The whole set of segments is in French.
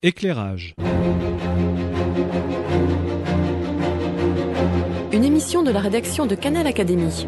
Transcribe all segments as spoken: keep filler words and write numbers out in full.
Éclairage. Une émission de la rédaction de Canal Académie.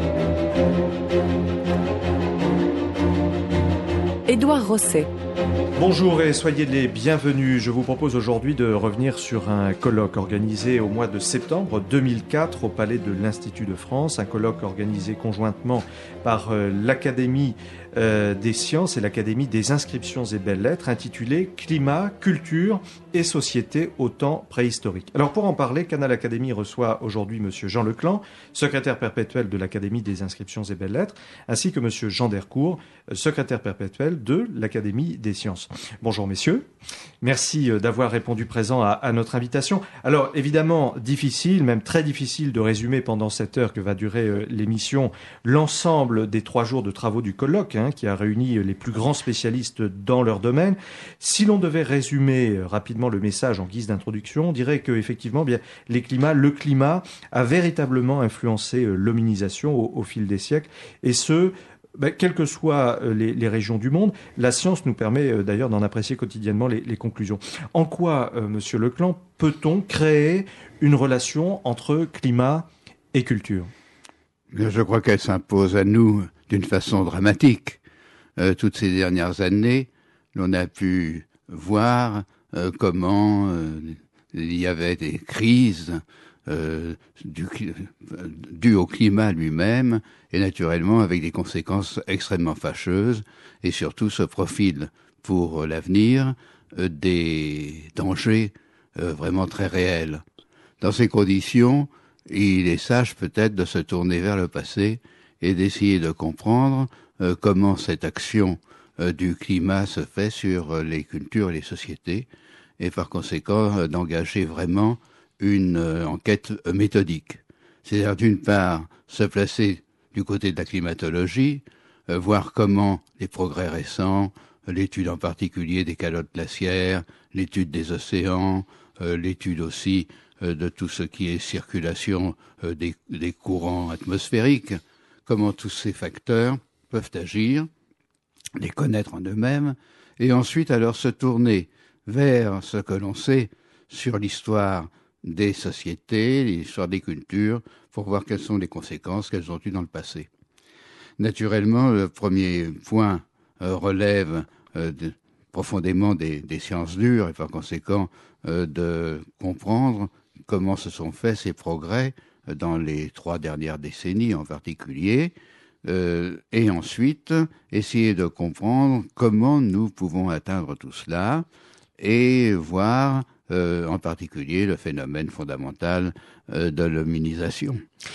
Édouard Rosset. Bonjour et soyez les bienvenus. Je vous propose aujourd'hui de revenir sur un colloque organisé au mois de septembre deux mille quatre au Palais de l'Institut de France. Un colloque organisé conjointement par euh, l'Académie euh, des sciences et l'Académie des inscriptions et belles-lettres intitulé « Climat, culture et société au temps préhistorique ». Alors pour en parler, Canal Académie reçoit aujourd'hui Monsieur Jean Leclan, secrétaire perpétuel de l'Académie des inscriptions et belles-lettres, ainsi que Monsieur Jean Dercourt, secrétaire perpétuel de l'Académie des sciences. Bonjour messieurs, merci d'avoir répondu présent à, à notre invitation. Alors évidemment, difficile, même très difficile de résumer pendant cette heure que va durer euh, l'émission l'ensemble des trois jours de travaux du colloque, hein, qui a réuni les plus grands spécialistes dans leur domaine. Si l'on devait résumer euh, rapidement le message en guise d'introduction, on dirait que effectivement, bien, les climats, le climat a véritablement influencé euh, l'hominisation au, au fil des siècles, et ce, Ben, quelles que soient les, les régions du monde. La science nous permet euh, d'ailleurs d'en apprécier quotidiennement les, les conclusions. En quoi, euh, Monsieur Leclan, peut-on créer une relation entre climat et culture ? Je crois qu'elle s'impose à nous d'une façon dramatique. Euh, toutes ces dernières années, l'on a pu voir euh, comment euh, il y avait des crises Euh, du, euh, dû au climat lui-même et naturellement avec des conséquences extrêmement fâcheuses, et surtout se profilent pour l'avenir euh, des dangers euh, vraiment très réels. Dans ces conditions, il est sage peut-être de se tourner vers le passé et d'essayer de comprendre euh, comment cette action euh, du climat se fait sur euh, les cultures et les sociétés, et par conséquent euh, d'engager vraiment une euh, enquête euh, méthodique. C'est-à-dire d'une part se placer du côté de la climatologie, euh, voir comment les progrès récents, euh, l'étude en particulier des calottes glaciaires, l'étude des océans, euh, l'étude aussi euh, de tout ce qui est circulation euh, des, des courants atmosphériques, comment tous ces facteurs peuvent agir, les connaître en eux-mêmes, et ensuite alors se tourner vers ce que l'on sait sur l'histoire des sociétés, l'histoire des cultures, pour voir quelles sont les conséquences qu'elles ont eues dans le passé. Naturellement, le premier point euh, relève euh, de, profondément des, des sciences dures, et par conséquent euh, de comprendre comment se sont faits ces progrès euh, dans les trois dernières décennies en particulier, euh, et ensuite essayer de comprendre comment nous pouvons atteindre tout cela, et voir Euh, en particulier le phénomène fondamental euh, de l'hominisation.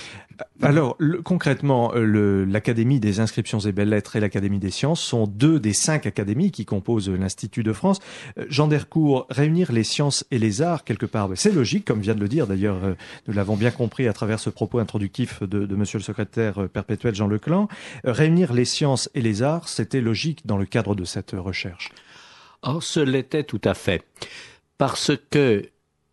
Alors, le, concrètement, le, l'Académie des inscriptions et belles-lettres et l'Académie des sciences sont deux des cinq académies qui composent l'Institut de France. Euh, Jean Dercourt, réunir les sciences et les arts quelque part, c'est logique, comme vient de le dire d'ailleurs, euh, nous l'avons bien compris à travers ce propos introductif de, de monsieur le secrétaire euh, perpétuel Jean Leclan. Euh, réunir les sciences et les arts, c'était logique dans le cadre de cette euh, recherche. Or, ce l'était tout à fait. Parce que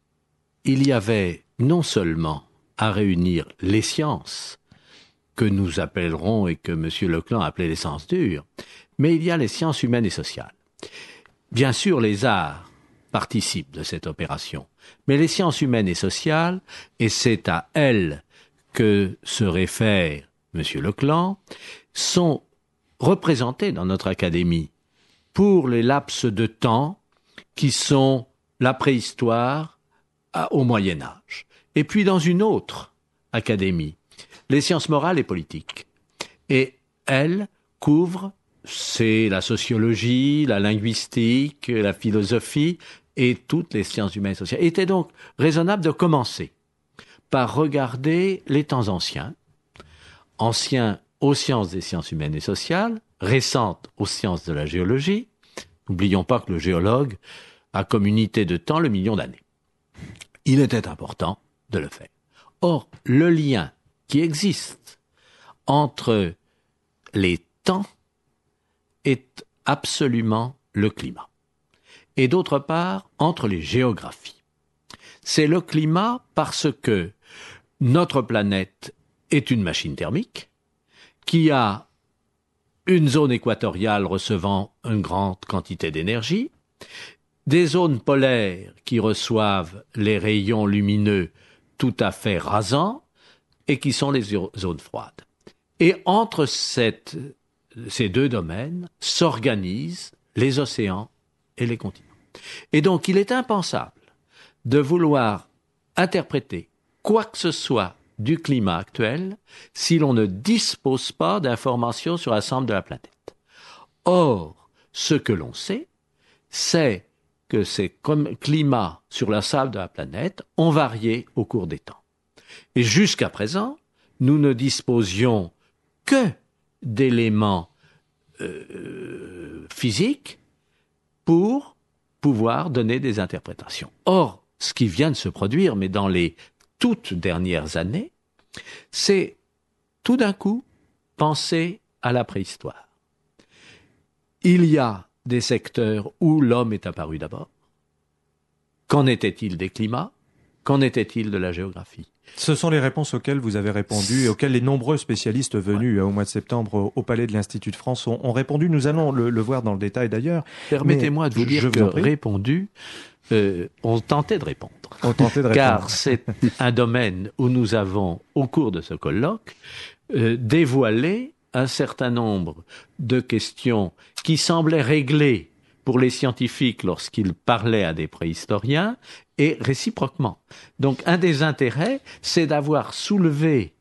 il y avait non seulement à réunir les sciences, que nous appellerons et que M. Leclan appelait les sciences dures, mais il y a les sciences humaines et sociales. Bien sûr, les arts participent de cette opération, mais les sciences humaines et sociales, et c'est à elles que se réfère M. Leclan, sont représentées dans notre académie pour les laps de temps qui sont la préhistoire au Moyen-Âge. Et puis dans une autre académie, les sciences morales et politiques. Et elles couvrent, c'est la sociologie, la linguistique, la philosophie et toutes les sciences humaines et sociales. Il était donc raisonnable de commencer par regarder les temps anciens, anciens aux sciences des sciences humaines et sociales, récentes aux sciences de la géologie. N'oublions pas que le géologue a comme unité de temps le million d'années. Il était important de le faire. Or, le lien qui existe entre les temps est absolument le climat. Et d'autre part, entre les géographies. C'est le climat parce que notre planète est une machine thermique qui a une zone équatoriale recevant une grande quantité d'énergie, des zones polaires qui reçoivent les rayons lumineux tout à fait rasants et qui sont les zones froides. Et entre cette, ces deux domaines s'organisent les océans et les continents. Et donc, il est impensable de vouloir interpréter quoi que ce soit du climat actuel si l'on ne dispose pas d'informations sur l'ensemble de la planète. Or, ce que l'on sait, c'est que ces climats sur l'ensemble de la planète ont varié au cours des temps. Et jusqu'à présent, nous ne disposions que d'éléments euh, physiques pour pouvoir donner des interprétations. Or, ce qui vient de se produire, mais dans les toutes dernières années, c'est tout d'un coup penser à la préhistoire. Il y a des secteurs où l'homme est apparu d'abord. Qu'en était-il des climats? Qu'en était-il de la géographie? Ce sont les réponses auxquelles vous avez répondu et auxquelles les nombreux spécialistes venus ouais. au mois de septembre au, au Palais de l'Institut de France ont, ont répondu. Nous allons le, le voir dans le détail d'ailleurs. Permettez-moi de vous dire que répondu, euh, on tentait de répondre. On tentait de répondre. Car c'est un domaine où nous avons, au cours de ce colloque, euh, dévoilé un certain nombre de questions qui semblaient réglées pour les scientifiques lorsqu'ils parlaient à des préhistoriens et réciproquement. Donc un des intérêts, c'est d'avoir soulevé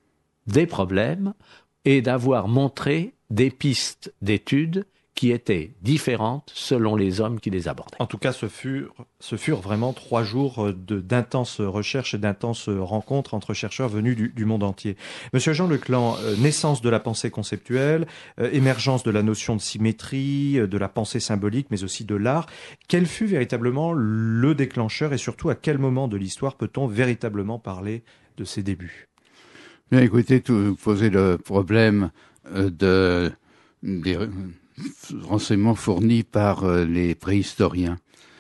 des problèmes et d'avoir montré des pistes d'études qui étaient différentes selon les hommes qui les abordaient. En tout cas, ce furent, ce furent vraiment trois jours de, d'intenses recherches et d'intenses rencontres entre chercheurs venus du, du monde entier. Monsieur Jean Leclan, euh, naissance de la pensée conceptuelle, euh, émergence de la notion de symétrie, euh, de la pensée symbolique, mais aussi de l'art. Quel fut véritablement le déclencheur et surtout à quel moment de l'histoire peut-on véritablement parler de ses débuts? Bien, écoutez, vous posez le problème euh, de, des renseignements fournis par euh, les préhistoriens.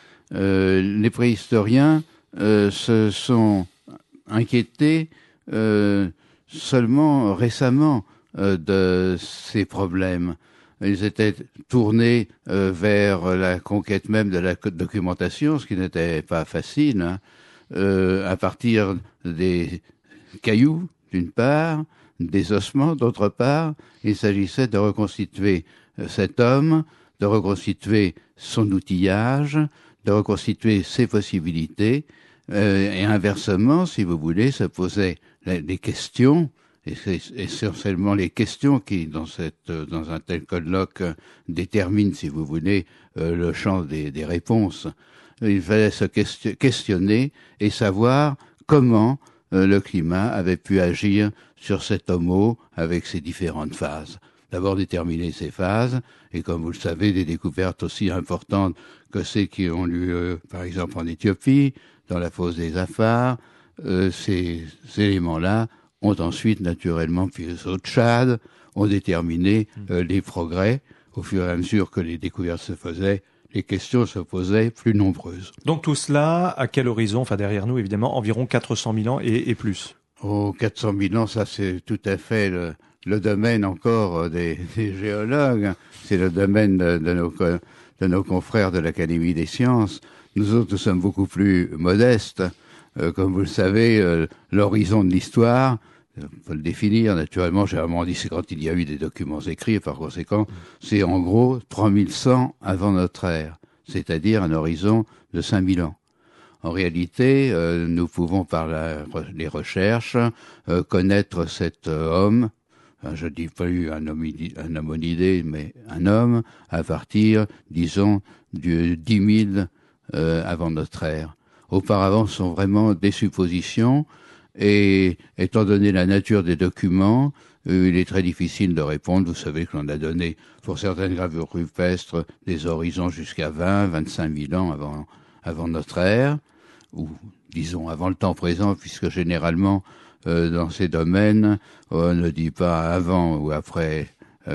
Euh, les préhistoriens euh, se sont inquiétés euh, seulement récemment euh, de ces problèmes. Ils étaient tournés euh, vers la conquête même de la documentation, ce qui n'était pas facile, hein, euh, à partir des cailloux, d'une part, des ossements, d'autre part. Il s'agissait de reconstituer cet homme, de reconstituer son outillage, de reconstituer ses possibilités, euh, et inversement, si vous voulez, se posaient des questions, et c'est essentiellement les questions qui, dans cette, dans un tel colloque, déterminent, si vous voulez, euh, le champ des, des réponses. Il fallait se questionner et savoir comment euh, le climat avait pu agir sur cet homo avec ses différentes phases. D'abord déterminer ces phases, et comme vous le savez, des découvertes aussi importantes que celles qui ont lieu, par exemple, en Éthiopie, dans la fosse des Afars, euh, ces, ces éléments-là ont ensuite, naturellement, puis au Tchad, ont déterminé euh, les progrès. Au fur et à mesure que les découvertes se faisaient, les questions se posaient plus nombreuses. Donc tout cela, à quel horizon? Enfin, derrière nous, évidemment, environ quatre cent mille ans et, et plus. Oh, quatre cent mille ans, ça c'est tout à fait le... le domaine encore des, des géologues, c'est le domaine de, de, nos, de nos confrères de l'Académie des sciences. Nous autres, nous sommes beaucoup plus modestes. Euh, comme vous le savez, euh, l'horizon de l'histoire, il faut le définir, naturellement, généralement dit c'est quand il y a eu des documents écrits, et par conséquent, c'est en gros trois mille cent avant notre ère, c'est-à-dire un horizon de cinq mille ans. En réalité, euh, nous pouvons, par la, les recherches, euh, connaître cet euh, homme, je dis plus un, un hominidé, mais un homme, à partir, disons, du dix mille euh, avant notre ère. Auparavant, ce sont vraiment des suppositions, et étant donné la nature des documents, euh, il est très difficile de répondre. Vous savez que l'on a donné, pour certaines gravures rupestres, des horizons jusqu'à vingt, vingt-cinq mille ans avant, avant notre ère, ou disons avant le temps présent, puisque généralement, Euh, dans ces domaines, on ne dit pas avant ou après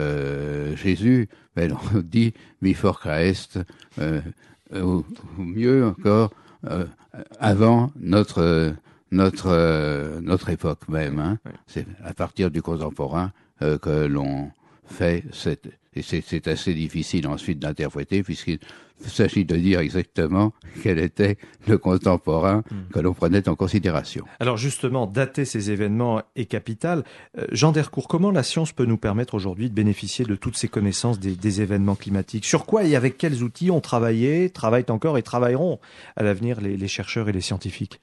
euh, Jésus, mais on dit before Christ, euh, ou, ou mieux encore, euh, avant notre notre euh, notre époque même. Hein. Oui. C'est à partir du contemporain euh, que l'on fait cette et c'est, c'est assez difficile ensuite d'interpréter, puisqu'il s'agit de dire exactement quel était le contemporain mmh. que l'on prenait en considération. Alors justement, dater ces événements est capital. Euh, Jean d'Hercourt, comment la science peut nous permettre aujourd'hui de bénéficier de toutes ces connaissances des, des événements climatiques? Sur quoi et avec quels outils ont travaillé, travaillent encore et travailleront à l'avenir les, les chercheurs et les scientifiques?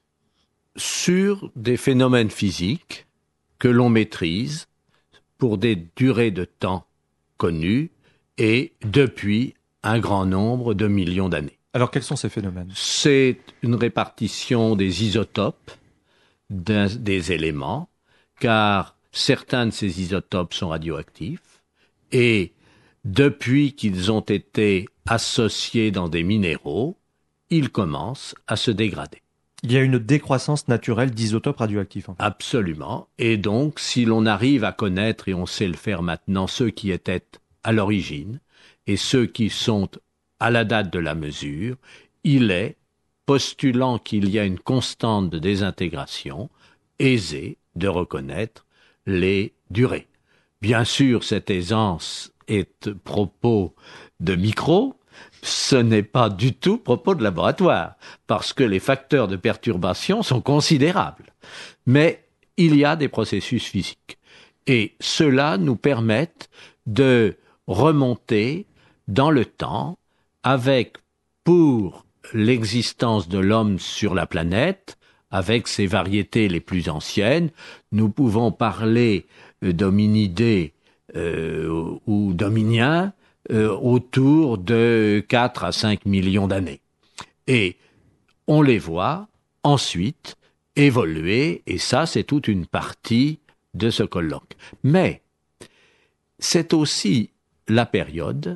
Sur des phénomènes physiques que l'on maîtrise pour des durées de temps connues et depuis un grand nombre de millions d'années. Alors quels sont ces phénomènes? C'est une répartition des isotopes d'un, des éléments, car certains de ces isotopes sont radioactifs et depuis qu'ils ont été associés dans des minéraux, ils commencent à se dégrader. Il y a une décroissance naturelle d'isotopes radioactifs. En fait. Absolument. Et donc, si l'on arrive à connaître, et on sait le faire maintenant, ceux qui étaient à l'origine et ceux qui sont à la date de la mesure, il est, postulant qu'il y a une constante de désintégration, aisé de reconnaître les durées. Bien sûr, cette aisance est propos de micro, ce n'est pas du tout propos de laboratoire, parce que les facteurs de perturbation sont considérables. Mais il y a des processus physiques. Et ceux-là nous permettent de remonter dans le temps avec, pour l'existence de l'homme sur la planète, avec ses variétés les plus anciennes, nous pouvons parler d'hominidés euh, ou d'hominiens, Euh, autour de quatre à cinq millions d'années. Et on les voit ensuite évoluer, et ça, c'est toute une partie de ce colloque. Mais c'est aussi la période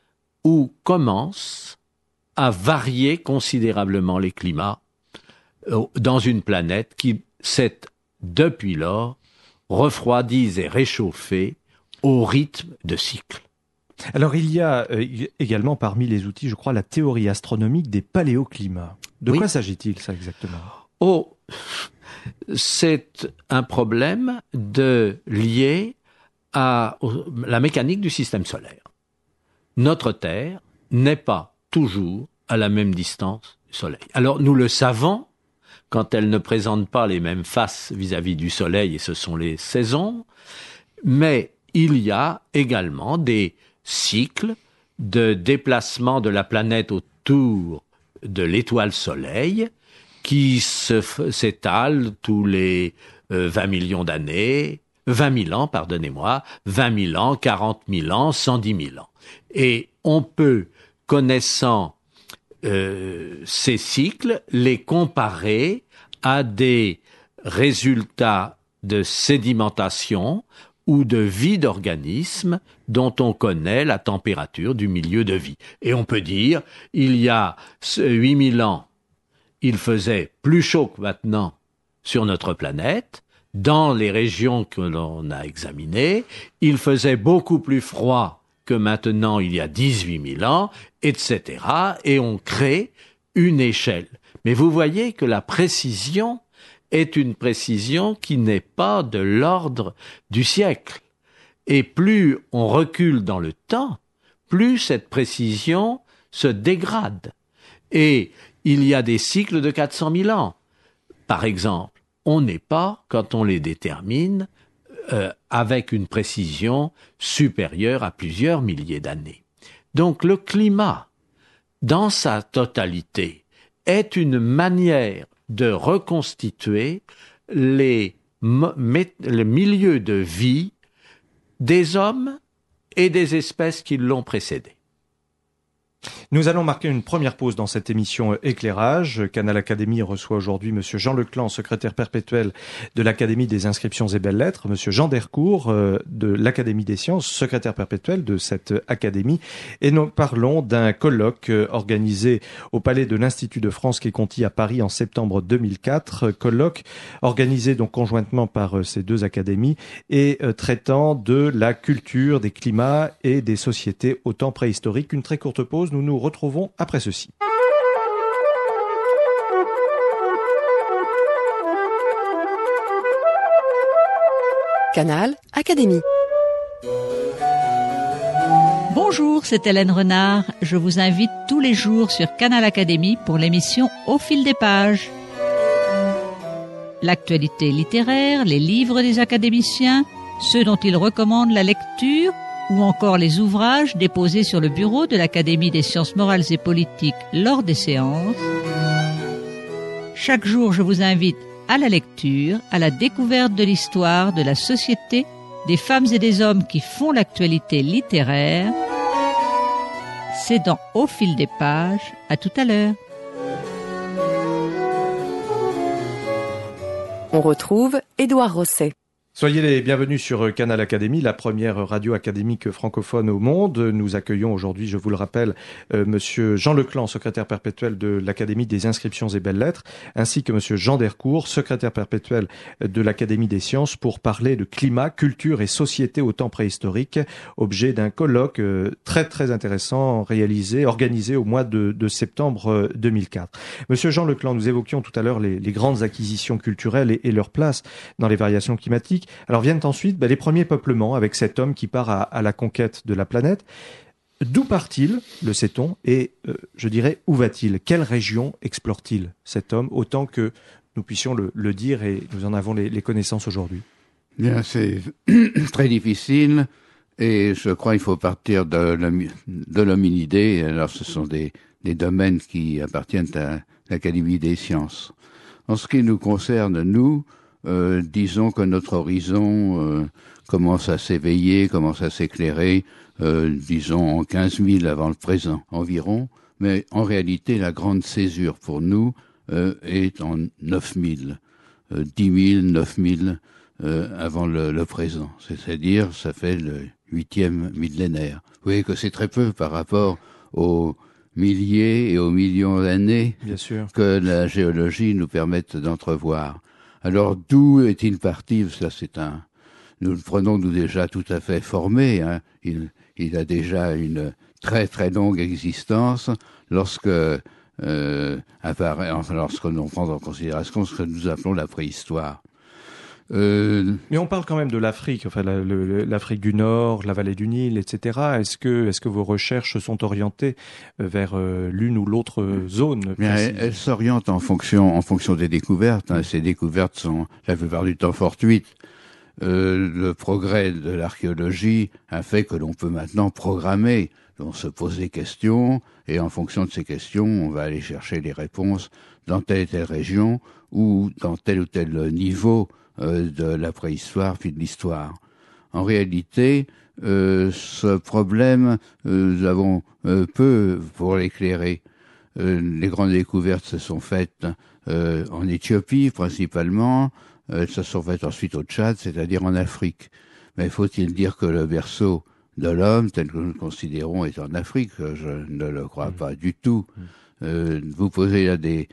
où commencent à varier considérablement les climats euh, dans une planète qui s'est, depuis lors, refroidie et réchauffée au rythme de cycles. Alors il y a euh, également parmi les outils, je crois, la théorie astronomique des paléoclimats. De oui. quoi s'agit-il, ça, exactement? Oh, c'est un problème de, lié à la mécanique du système solaire. Notre Terre n'est pas toujours à la même distance du Soleil. Alors nous le savons quand elle ne présente pas les mêmes faces vis-à-vis du Soleil, et ce sont les saisons, mais il y a également des cycle de déplacement de la planète autour de l'étoile Soleil qui se, s'étale tous les euh, vingt millions d'années, vingt mille ans, pardonnez-moi, vingt mille ans, quarante mille ans, cent dix mille ans. Et on peut, connaissant euh, ces cycles, les comparer à des résultats de sédimentation ou de vie d'organismes dont on connaît la température du milieu de vie. Et on peut dire, il y a huit mille ans, il faisait plus chaud que maintenant sur notre planète, dans les régions que l'on a examinées, il faisait beaucoup plus froid que maintenant il y a dix-huit mille ans, et cetera. Et on crée une échelle. Mais vous voyez que la précision est une précision qui n'est pas de l'ordre du siècle. Et plus on recule dans le temps, plus cette précision se dégrade. Et il y a des cycles de quatre cent mille ans. Par exemple, on n'est pas, quand on les détermine, euh, avec une précision supérieure à plusieurs milliers d'années. Donc le climat, dans sa totalité, est une manière de reconstituer les, les milieux de vie des hommes et des espèces qui l'ont précédé. Nous allons marquer une première pause dans cette émission Éclairage. Canal Académie reçoit aujourd'hui Monsieur Jean Leclan, secrétaire perpétuel de l'Académie des inscriptions et belles-lettres, Monsieur Jean d'Hercourt euh, de l'Académie des sciences, secrétaire perpétuel de cette académie. Et nous parlons d'un colloque euh, organisé au Palais de l'Institut de Franche-Comté à Paris en septembre deux mille quatre. Colloque organisé donc conjointement par euh, ces deux académies et euh, traitant de la culture, des climats et des sociétés au temps préhistorique. Une très courte pause. Nous nous retrouvons après ceci. Canal Académie. Bonjour, c'est Hélène Renard. Je vous invite tous les jours sur Canal Académie pour l'émission Au fil des pages. L'actualité littéraire, les livres des académiciens, ceux dont ils recommandent la lecture ou encore les ouvrages déposés sur le bureau de l'Académie des sciences morales et politiques lors des séances. Chaque jour, je vous invite à la lecture, à la découverte de l'histoire, de la société, des femmes et des hommes qui font l'actualité littéraire. C'est dans Au fil des pages. À tout à l'heure. On retrouve Édouard Rosset. Soyez les bienvenus sur Canal Académie, la première radio académique francophone au monde. Nous accueillons aujourd'hui, je vous le rappelle, euh, Monsieur Jean Leclan, secrétaire perpétuel de l'Académie des inscriptions et belles-lettres, ainsi que Monsieur Jean Dercourt, secrétaire perpétuel de l'Académie des sciences, pour parler de climat, culture et société au temps préhistorique, objet d'un colloque euh, très très intéressant réalisé, organisé au mois de, de septembre deux mille quatre. Monsieur Jean Leclan, nous évoquions tout à l'heure les, les grandes acquisitions culturelles et, et leur place dans les variations climatiques. Alors viennent ensuite bah, les premiers peuplements avec cet homme qui part à, à la conquête de la planète. D'où part-il, le sait-on, et euh, je dirais où va-t-il? Quelle région explore-t-il cet homme, autant que nous puissions le, le dire et nous en avons les, les connaissances aujourd'hui? Bien, c'est très difficile et je crois qu'il faut partir de, de l'hominidé. Alors ce sont des, des domaines qui appartiennent à l'Académie des sciences. En ce qui nous concerne, nous, Euh, disons que notre horizon euh, commence à s'éveiller, commence à s'éclairer, euh, disons en quinze mille avant le présent environ, mais en réalité la grande césure pour nous euh, est en neuf mille, euh, dix mille, neuf mille euh, avant le, le présent, c'est-à-dire ça fait le huitième millénaire. Vous voyez que c'est très peu par rapport aux milliers et aux millions d'années Bien sûr. que la géologie nous permette d'entrevoir. Alors, d'où est-il parti? Ça, c'est un. Nous le prenons nous déjà tout à fait formé. Hein. Il, il a déjà une très très longue existence lorsque euh, apparaît, enfin, lorsque l'on prend en considération ce que nous appelons la préhistoire. Euh... Mais on parle quand même de l'Afrique, enfin la, le, l'Afrique du Nord, la vallée du Nil, et cetera. Est-ce que, est-ce que vos recherches sont orientées vers euh, l'une ou l'autre zone? Bien, elles, elles s'orientent en fonction, en fonction des découvertes. Hein. Ces découvertes sont la plupart du temps fortuites. Euh, le progrès de l'archéologie a fait que l'on peut maintenant programmer. On se pose des questions et en fonction de ces questions, on va aller chercher les réponses dans telle et telle région ou dans tel ou tel niveau de la préhistoire puis de l'histoire. En réalité, euh, ce problème, euh, nous avons euh, peu pour l'éclairer. Euh, les grandes découvertes se sont faites euh, en Éthiopie principalement, euh, elles se sont faites ensuite au Tchad, c'est-à-dire en Afrique. Mais faut-il dire que le berceau de l'homme, tel que nous le considérons, est en Afrique? Je ne le crois mmh. pas du tout. Mmh. Euh, vous posez là des,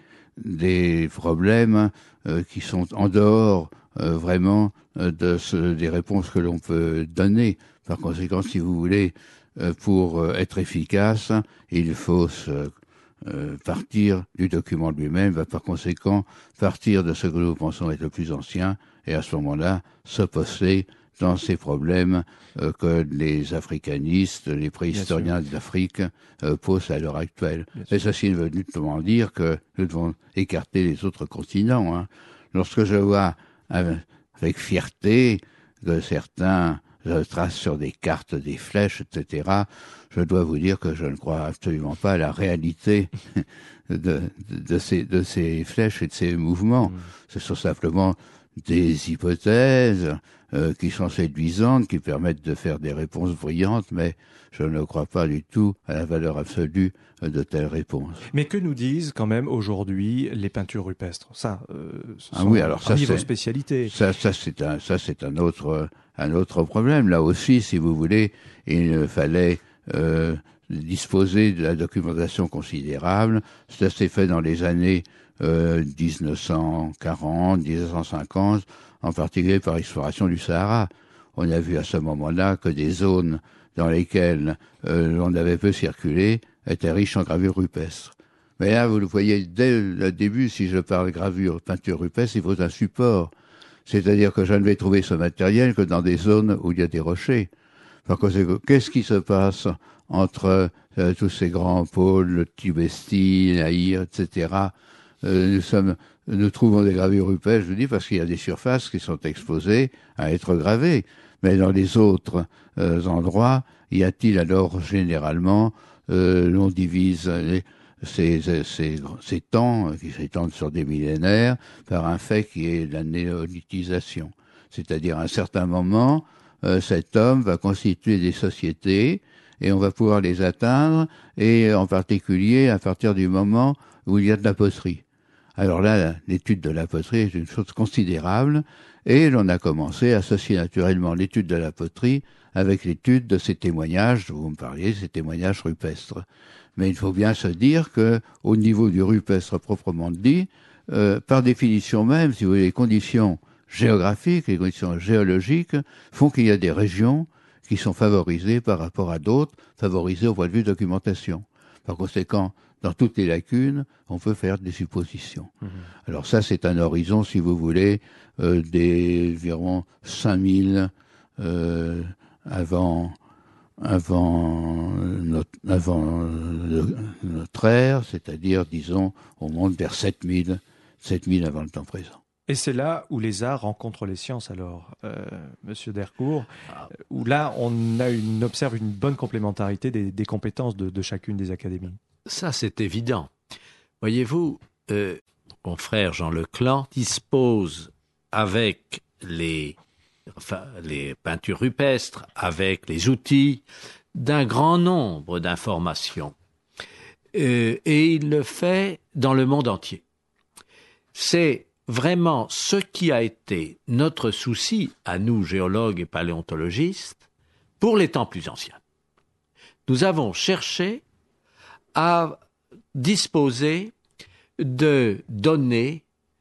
des problèmes euh, qui sont en dehors Euh, vraiment euh, de ce, des réponses que l'on peut donner. Par conséquent, si vous voulez, euh, pour euh, être efficace, il faut se, euh, partir du document lui-même, va par conséquent partir de ce que nous pensons être le plus ancien, et à ce moment-là, se poser dans ces problèmes euh, que les africanistes, les préhistoriens d'Afrique euh, posent à l'heure actuelle. Et ceci veut notamment dire que nous devons écarter les autres continents. Hein. Lorsque je vois avec fierté que certains tracent sur des cartes des flèches, et cetera, je dois vous dire que je ne crois absolument pas à la réalité de, de, de, ces, de ces flèches et de ces mouvements. Mmh. Ce sont simplement des hypothèses euh, qui sont séduisantes, qui permettent de faire des réponses brillantes, mais je ne crois pas du tout à la valeur absolue de telles réponses. Mais que nous disent quand même aujourd'hui les peintures rupestres? Ça, euh, ce ah sont oui, alors ça, parmi c'est, vos spécialités. Ça, ça c'est un, ça c'est un autre, un autre problème. Là aussi, si vous voulez, il fallait euh, disposer de la documentation considérable. Ça s'est fait dans les années euh, dix-neuf cent quarante, dix-neuf cent cinquante, en particulier par l'exploration du Sahara. On a vu à ce moment-là que des zones dans lesquelles euh, l'on avait peu circulé étaient riches en gravures rupestres. Mais là, vous le voyez dès le début, si je parle gravure, peinture rupestre, il faut un support. C'est-à-dire que je ne vais trouver ce matériel que dans des zones où il y a des rochers. Par conséquent, qu'est-ce qui se passe entre euh, tous ces grands pôles, le Tibesti, l'Aïr, et cetera. Euh, nous sommes, nous trouvons des gravures rupestres, je vous dis, parce qu'il y a des surfaces qui sont exposées à être gravées. Mais dans les autres euh, endroits, y a-t-il alors généralement, euh, l'on divise les, ces, ces, ces temps qui s'étendent sur des millénaires par un fait qui est la néolithisation. C'est-à-dire à un certain moment, euh, cet homme va constituer des sociétés et on va pouvoir les atteindre, et en particulier à partir du moment où il y a de la poterie. Alors là, l'étude de la poterie est une chose considérable, et l'on a commencé à associer naturellement l'étude de la poterie avec l'étude de ces témoignages, dont vous me parliez, ces témoignages rupestres. Mais il faut bien se dire que, au niveau du rupestre proprement dit, euh, par définition même, si vous voulez, les conditions géographiques, les conditions géologiques font qu'il y a des régions qui sont favorisées par rapport à d'autres, favorisées au point de vue documentation. Par conséquent, dans toutes les lacunes, on peut faire des suppositions. Mmh. Alors ça, c'est un horizon, si vous voulez, euh, des environ cinq mille euh, avant, avant, notre, avant le, notre ère, c'est-à-dire, disons, on monte vers sept mille, sept mille avant le temps présent. Et c'est là où les arts rencontrent les sciences, alors, euh, Monsieur Dercourt, où là, on a une, observe une bonne complémentarité des, des compétences de, de chacune des académies. Ça, c'est évident. Voyez-vous, euh, mon frère Jean Leclan dispose avec les, enfin, les peintures rupestres, avec les outils, d'un grand nombre d'informations. Euh, et il le fait dans le monde entier. C'est vraiment ce qui a été notre souci, à nous, géologues et paléontologistes, pour les temps plus anciens. Nous avons cherché à disposer de données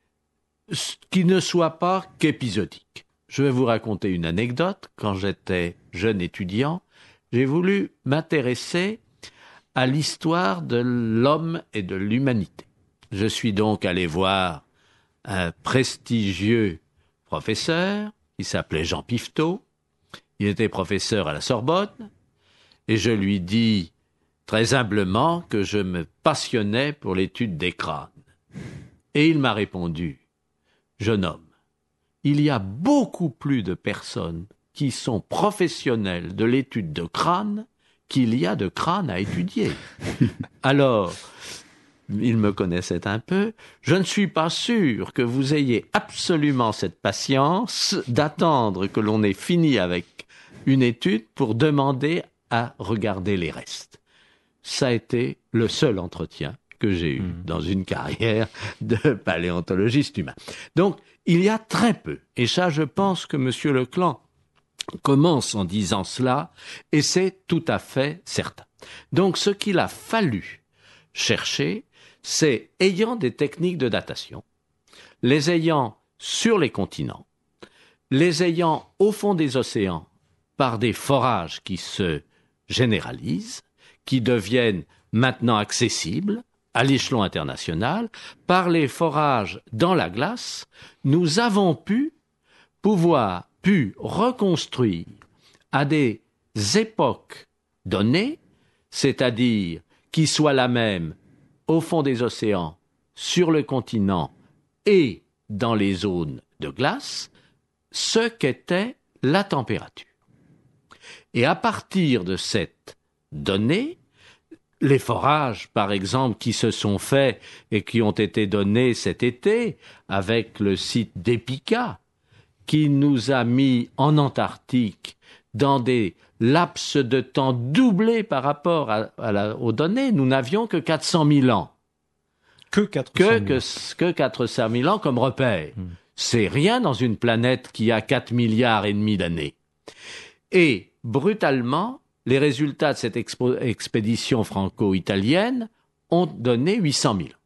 qui ne soient pas qu'épisodiques. Je vais vous raconter une anecdote. Quand j'étais jeune étudiant, j'ai voulu m'intéresser à l'histoire de l'homme et de l'humanité. Je suis donc allé voir un prestigieux professeur, il s'appelait Jean Pifteau, il était professeur à la Sorbonne, et je lui dis très humblement que je me passionnais pour l'étude des crânes. Et il m'a répondu, « Jeune homme, il y a beaucoup plus de personnes qui sont professionnelles de l'étude de crânes qu'il y a de crânes à étudier. » Alors, il me connaissait un peu, je ne suis pas sûr que vous ayez absolument cette patience d'attendre que l'on ait fini avec une étude pour demander à regarder les restes. Ça a été le seul entretien que j'ai eu mmh. dans une carrière de paléontologiste humain. Donc, il y a très peu, et ça je pense que M. Leclan commence en disant cela, et c'est tout à fait certain. Donc, ce qu'il a fallu chercher, c'est ayant des techniques de datation, les ayant sur les continents, les ayant au fond des océans par des forages qui se généralisent, qui deviennent maintenant accessibles à l'échelon international, par les forages dans la glace, nous avons pu pouvoir pu reconstruire à des époques données, c'est-à-dire qui soient la même au fond des océans, sur le continent et dans les zones de glace, ce qu'était la température. Et à partir de cette donnée, les forages, par exemple, qui se sont faits et qui ont été donnés cet été avec le site d'Epica, qui nous a mis en Antarctique dans des laps de temps doublés par rapport à, à la, aux données, nous n'avions que quatre cent mille ans. Que quatre cent mille que, que, que quatre cent mille ans comme repère. Mmh. C'est rien dans une planète qui a quatre milliards et demi d'années. Et, brutalement, les résultats de cette expo- expédition franco-italienne ont donné huit cent mille.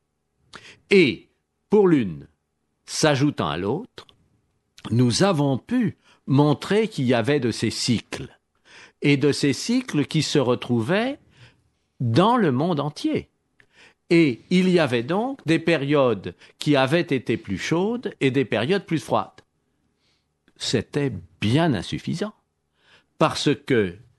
Et, pour l'une, s'ajoutant à l'autre, nous avons pu montrer qu'il y avait de ces cycles, et de ces cycles qui se retrouvaient dans le monde entier. Et il y avait donc des périodes qui avaient été plus chaudes et des périodes plus froides. C'était bien insuffisant, parce que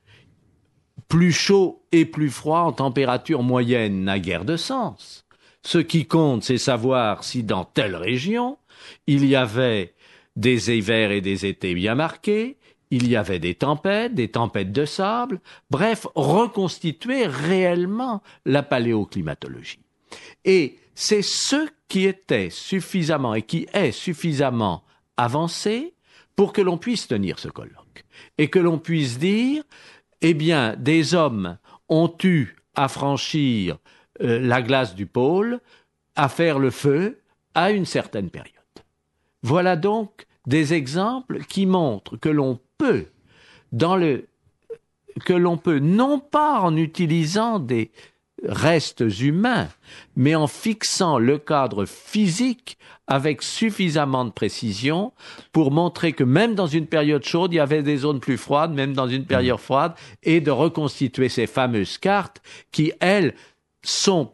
plus chaud et plus froid en température moyenne n'a guère de sens. Ce qui compte, c'est savoir si dans telle région, il y avait des hivers et des étés bien marqués, il y avait des tempêtes, des tempêtes de sable, bref, reconstituer réellement la paléoclimatologie. Et c'est ce qui était suffisamment et qui est suffisamment avancé pour que l'on puisse tenir ce colloque. Et que l'on puisse dire, eh bien, des hommes ont eu à franchir euh, la glace du pôle, à faire le feu à une certaine période. Voilà donc des exemples qui montrent que l'on peut, dans le, que l'on peut, non pas en utilisant des restes humains, mais en fixant le cadre physique avec suffisamment de précision pour montrer que même dans une période chaude, il y avait des zones plus froides, même dans une période froide, et de reconstituer ces fameuses cartes qui, elles, sont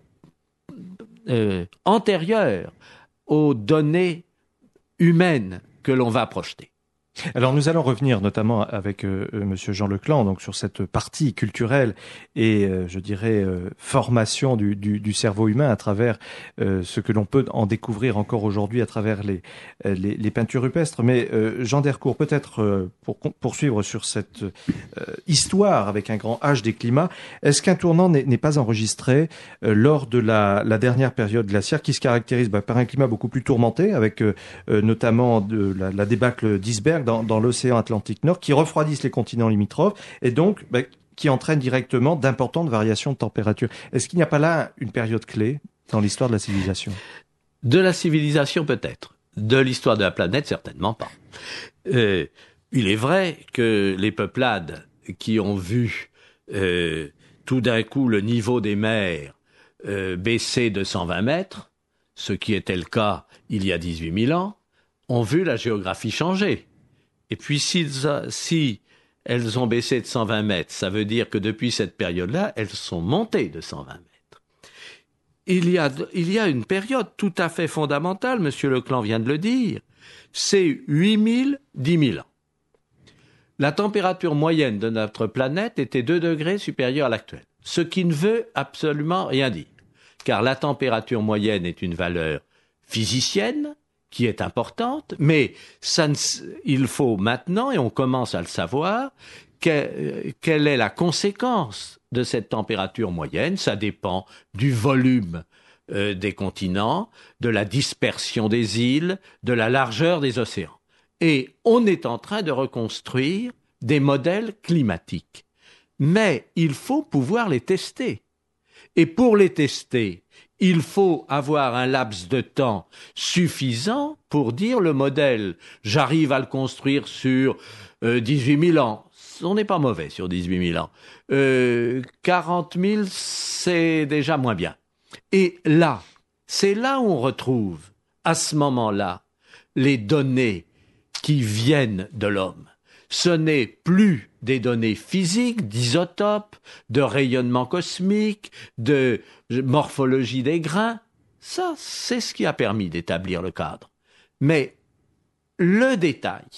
euh, antérieures aux données humaines que l'on va projeter. Alors nous allons revenir notamment avec euh, Monsieur Jean Leclan donc sur cette partie culturelle et euh, je dirais euh, formation du, du, du cerveau humain à travers euh, ce que l'on peut en découvrir encore aujourd'hui à travers les, les, les peintures rupestres. Mais euh, Jean d'Ercourt, peut-être euh, pour poursuivre sur cette euh, histoire avec un grand H des climats, est-ce qu'un tournant n'est, n'est pas enregistré euh, lors de la, la dernière période glaciaire qui se caractérise bah, par un climat beaucoup plus tourmenté avec euh, notamment de la, la débâcle d'iceberg Dans, dans l'océan Atlantique Nord, qui refroidissent les continents limitrophes et donc bah, qui entraînent directement d'importantes variations de température. Est-ce qu'il n'y a pas là une période clé dans l'histoire de la civilisation ? De la civilisation peut-être, de l'histoire de la planète certainement pas. Euh, il est vrai que les peuplades qui ont vu euh, tout d'un coup le niveau des mers euh, baisser de cent vingt mètres, ce qui était le cas il y a dix-huit mille ans, ont vu la géographie changer. Et puis, s'ils a, si elles ont baissé de cent vingt mètres, ça veut dire que depuis cette période-là, elles sont montées de cent vingt mètres. Il y a, il y a une période tout à fait fondamentale, Monsieur Leclan vient de le dire, c'est huit mille, dix mille ans. La température moyenne de notre planète était deux degrés supérieure à l'actuelle, ce qui ne veut absolument rien dire, car la température moyenne est une valeur physicienne, qui est importante, mais ça ne, il faut maintenant, et on commence à le savoir, que, quelle est la conséquence de cette température moyenne. Ça dépend du volume euh, des continents, de la dispersion des îles, de la largeur des océans. Et on est en train de reconstruire des modèles climatiques. Mais il faut pouvoir les tester. Et pour les tester, il faut avoir un laps de temps suffisant pour dire le modèle. J'arrive à le construire sur euh, dix-huit mille ans. On n'est pas mauvais sur dix-huit mille ans. Euh, quarante mille, c'est déjà moins bien. Et là, c'est là où on retrouve, à ce moment-là, les données qui viennent de l'homme. Ce n'est plus des données physiques, d'isotopes, de rayonnement cosmique, de morphologie des grains. Ça, c'est ce qui a permis d'établir le cadre. Mais le détail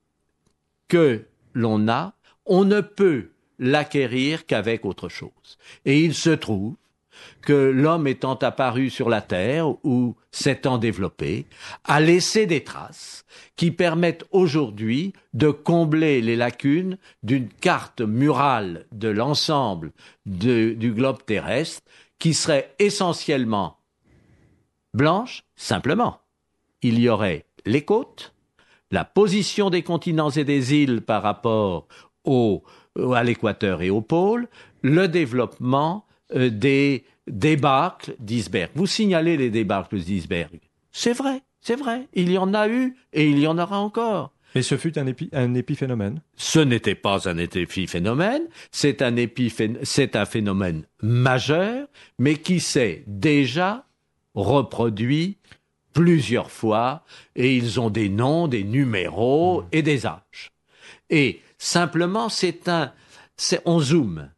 que l'on a, on ne peut l'acquérir qu'avec autre chose. Et il se trouve que l'homme étant apparu sur la Terre ou s'étant développé, a laissé des traces qui permettent aujourd'hui de combler les lacunes d'une carte murale de l'ensemble de, du globe terrestre qui serait essentiellement blanche, simplement. Il y aurait les côtes, la position des continents et des îles par rapport au, à l'équateur et au pôle, le développement euh, des débâcles d'iceberg. Vous signalez les débâcles d'iceberg. C'est vrai, c'est vrai. Il y en a eu et il y en aura encore. Mais ce fut un, épi, un épiphénomène. Ce n'était pas un épiphénomène, c'est un, épiphén- c'est un phénomène majeur, mais qui s'est déjà reproduit plusieurs fois, et ils ont des noms, des numéros et des âges. Et simplement, c'est un, c'est, on zoome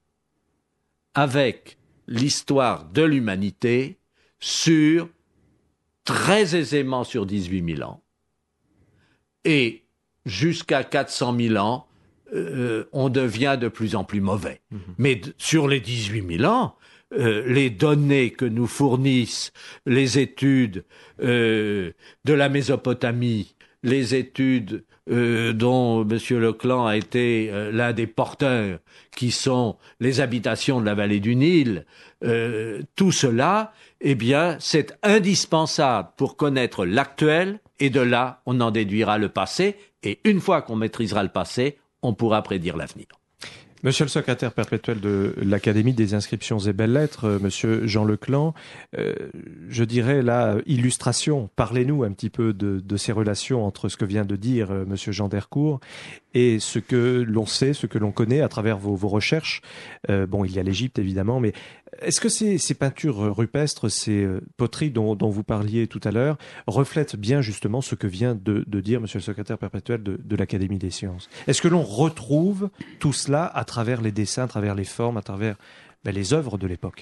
avec l'histoire de l'humanité sur, très aisément sur dix-huit mille ans, et jusqu'à quatre cent mille ans euh, on devient de plus en plus mauvais. Mmh. Mais d- sur les dix-huit mille ans, euh, les données que nous fournissent les études euh, de la Mésopotamie, les études euh, dont M. Leclan a été euh, l'un des porteurs, qui sont les habitations de la vallée du Nil, euh, tout cela, eh bien, c'est indispensable pour connaître l'actuel, et de là, on en déduira le passé, et une fois qu'on maîtrisera le passé, on pourra prédire l'avenir. Monsieur le secrétaire perpétuel de l'Académie des inscriptions et belles-lettres, euh, monsieur Jean Leclan, euh, je dirais là, illustration, parlez-nous un petit peu de, de ces relations entre ce que vient de dire euh, monsieur Jean d'Hercourt et ce que l'on sait, ce que l'on connaît à travers vos, vos recherches. Euh, bon, il y a l'Égypte évidemment, mais est-ce que ces, ces peintures rupestres, ces poteries dont, dont vous parliez tout à l'heure, reflètent bien justement ce que vient de, de dire monsieur le secrétaire perpétuel de, de l'Académie des sciences? Est-ce que l'on retrouve tout cela à travers les dessins, à travers les formes, à travers ben, les œuvres de l'époque?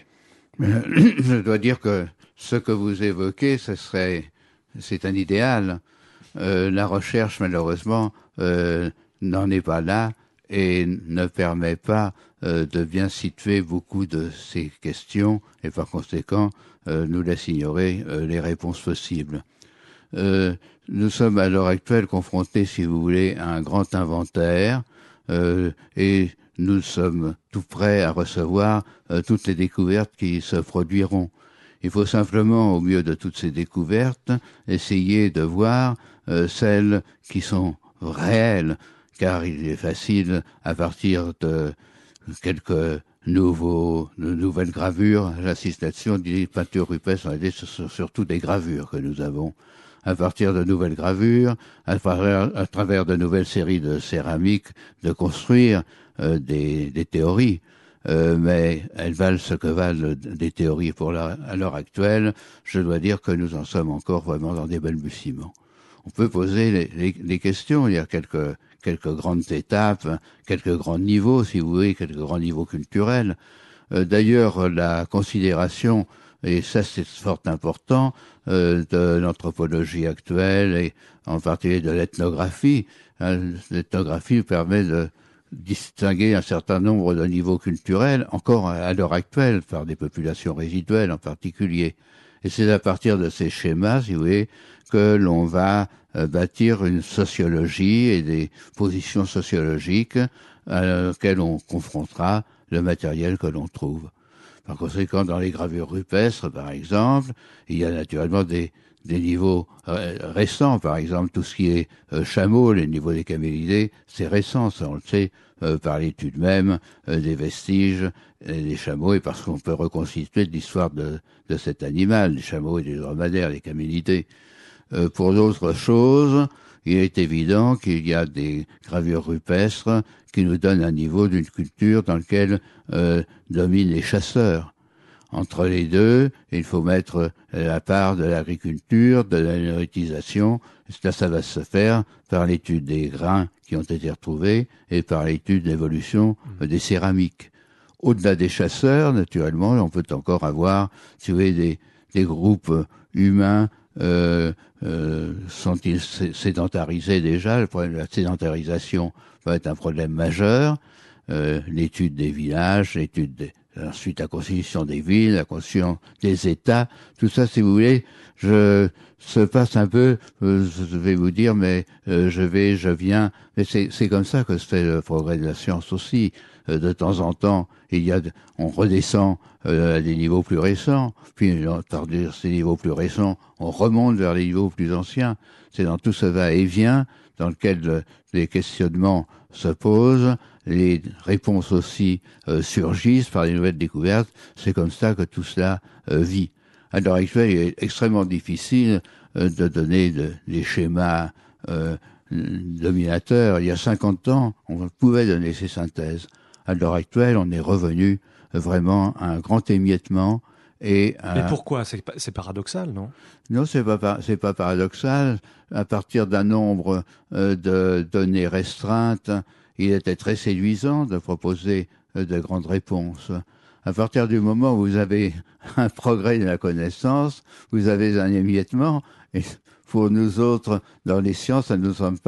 Je dois dire que ce que vous évoquez, ce serait, c'est un idéal. Euh, la recherche, malheureusement, euh, n'en est pas là et ne permet pas euh, de bien situer beaucoup de ces questions et par conséquent euh, nous laisse ignorer euh, les réponses possibles. Euh, nous sommes à l'heure actuelle confrontés, si vous voulez, à un grand inventaire euh, et nous sommes tout prêts à recevoir euh, toutes les découvertes qui se produiront. Il faut simplement, au milieu de toutes ces découvertes, essayer de voir euh, celles qui sont réelles, car il est facile, à partir de quelques nouveaux, de nouvelles gravures, j'assiste là-dessus, on dit les peintures rupestres, ce sont surtout des gravures que nous avons. À partir de nouvelles gravures, à travers, à travers de nouvelles séries de céramiques, de construire euh, des, des théories. Euh, mais elles valent ce que valent des théories pour la, à l'heure actuelle. Je dois dire que nous en sommes encore vraiment dans des balbutiements. On peut poser les, les, les questions, il y a quelques, quelques grandes étapes, quelques grands niveaux, si vous voulez, quelques grands niveaux culturels. Euh, d'ailleurs, la considération, et ça c'est fort important, euh, de l'anthropologie actuelle, et en particulier de l'ethnographie. Hein, l'ethnographie permet de distinguer un certain nombre de niveaux culturels, encore à l'heure actuelle, par des populations résiduelles en particulier. Et c'est à partir de ces schémas, si vous voulez, que l'on va euh, bâtir une sociologie et des positions sociologiques à laquelle on confrontera le matériel que l'on trouve. Par conséquent, dans les gravures rupestres, par exemple, il y a naturellement des, des niveaux euh, récents. Par exemple, tout ce qui est euh, chameau, les niveaux des camélidés, c'est récent, ça on le sait, euh, par l'étude même euh, des vestiges euh, des chameaux, et parce qu'on peut reconstituer l'histoire de, de cet animal, les chameaux et les dromadaires, les camélidés. Euh, pour d'autres choses, il est évident qu'il y a des gravures rupestres qui nous donnent un niveau d'une culture dans lequel euh, dominent les chasseurs. Entre les deux, il faut mettre la part de l'agriculture, de la numérisation. Ça, ça va se faire par l'étude des grains qui ont été retrouvés et par l'étude de l'évolution des céramiques. Au-delà des chasseurs, naturellement, on peut encore avoir, si vous voulez, des, des groupes humains. Euh, euh, sont-ils sédentarisés déjà? Le problème de la sédentarisation va être un problème majeur. Euh, l'étude des villages, l'étude des, ensuite la constitution des villes, la constitution des États, tout ça, si vous voulez, je se passe un peu, euh, je vais vous dire, mais euh, je vais, je viens, mais c'est, c'est comme ça que se fait le progrès de la science aussi. Euh, de temps en temps, il y a, on redescend euh, à des niveaux plus récents, puis par ces niveaux plus récents, on remonte vers les niveaux plus anciens. C'est dans tout ce va-et-vient dans lequel le, les questionnements se posent, les réponses aussi euh, surgissent par les nouvelles découvertes. C'est comme ça que tout cela euh, vit. À l'heure actuelle, il est extrêmement difficile euh, de donner de, des schémas euh, dominateurs. Il y a cinquante ans, on pouvait donner ces synthèses. À l'heure actuelle, on est revenu vraiment à un grand émiettement. Et à... Mais pourquoi? C'est, c'est paradoxal, non? Non, c'est pas, c'est pas paradoxal. À partir d'un nombre euh, de données restreintes, il était très séduisant de proposer euh, de grandes réponses. À partir du moment où vous avez un progrès de la connaissance, vous avez un émiettement. Et pour nous autres, dans les sciences, ça ne nous semble pas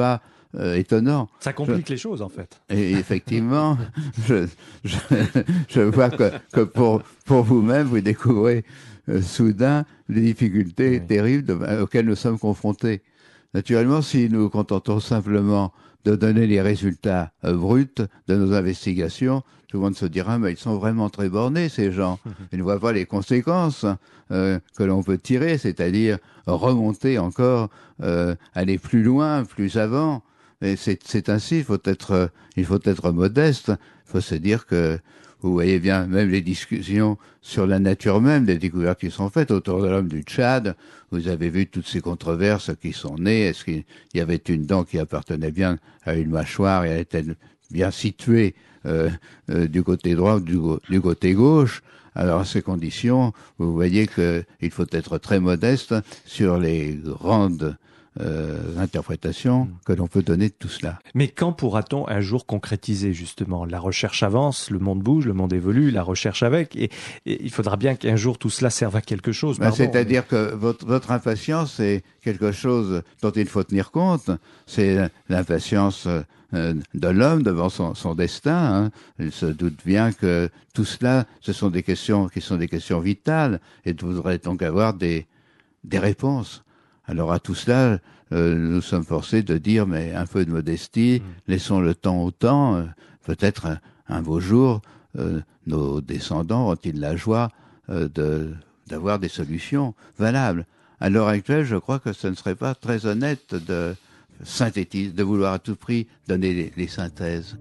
euh, étonnant. Ça complique je, les choses, en fait. Et effectivement, je, je, je vois que, que pour, pour vous-même, vous découvrez euh, soudain les difficultés oui. terribles de, auxquelles nous sommes confrontés. Naturellement, si nous nous contentons simplement de donner les résultats euh, bruts de nos investigations, tout le monde se dira, mais ils sont vraiment très bornés, ces gens. Ils ne voient pas les conséquences euh, que l'on peut tirer, c'est-à-dire remonter encore, euh, aller plus loin, plus avant. Et c'est, c'est ainsi, il faut être, il faut être modeste. Il faut se dire que, vous voyez bien, même les discussions sur la nature même, des découvertes qui sont faites autour de l'homme du Tchad, vous avez vu toutes ces controverses qui sont nées. Est-ce qu'il y avait une dent qui appartenait bien à une mâchoire et elle était bien située euh, euh, du côté droit ou du, du côté gauche? Alors, à ces conditions, vous voyez qu'il faut être très modeste sur les grandes Euh, interprétation que l'on peut donner de tout cela. Mais quand pourra-t-on un jour concrétiser justement? La recherche avance, le monde bouge, le monde évolue, la recherche avec, et, et il faudra bien qu'un jour tout cela serve à quelque chose. Ben, c'est-à-dire mais... que votre, votre impatience est quelque chose dont il faut tenir compte. C'est l'impatience euh, de l'homme devant son, son destin. Hein. Il se doute bien que tout cela, ce sont des questions qui sont des questions vitales, et vous devrez donc avoir des, des réponses. Alors à tout cela, euh, nous sommes forcés de dire, mais un peu de modestie, mmh. laissons le temps au temps. Euh, peut-être un, un beau jour, euh, nos descendants auront-ils la joie euh, de, d'avoir des solutions valables. À l'heure actuelle, je crois que ce ne serait pas très honnête de synthétiser, de vouloir à tout prix donner les, les synthèses.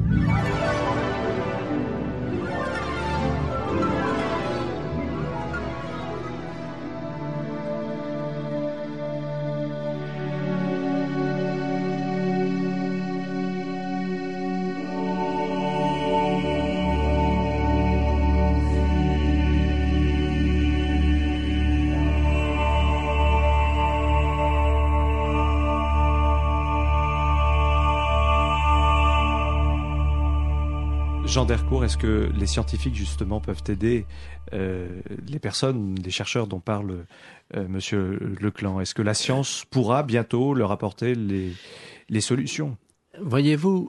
Jean d'Hercourt, est-ce que les scientifiques justement peuvent aider euh, les personnes, les chercheurs dont parle euh, Monsieur Leclan? Est-ce que la science pourra bientôt leur apporter les, les solutions? Voyez-vous,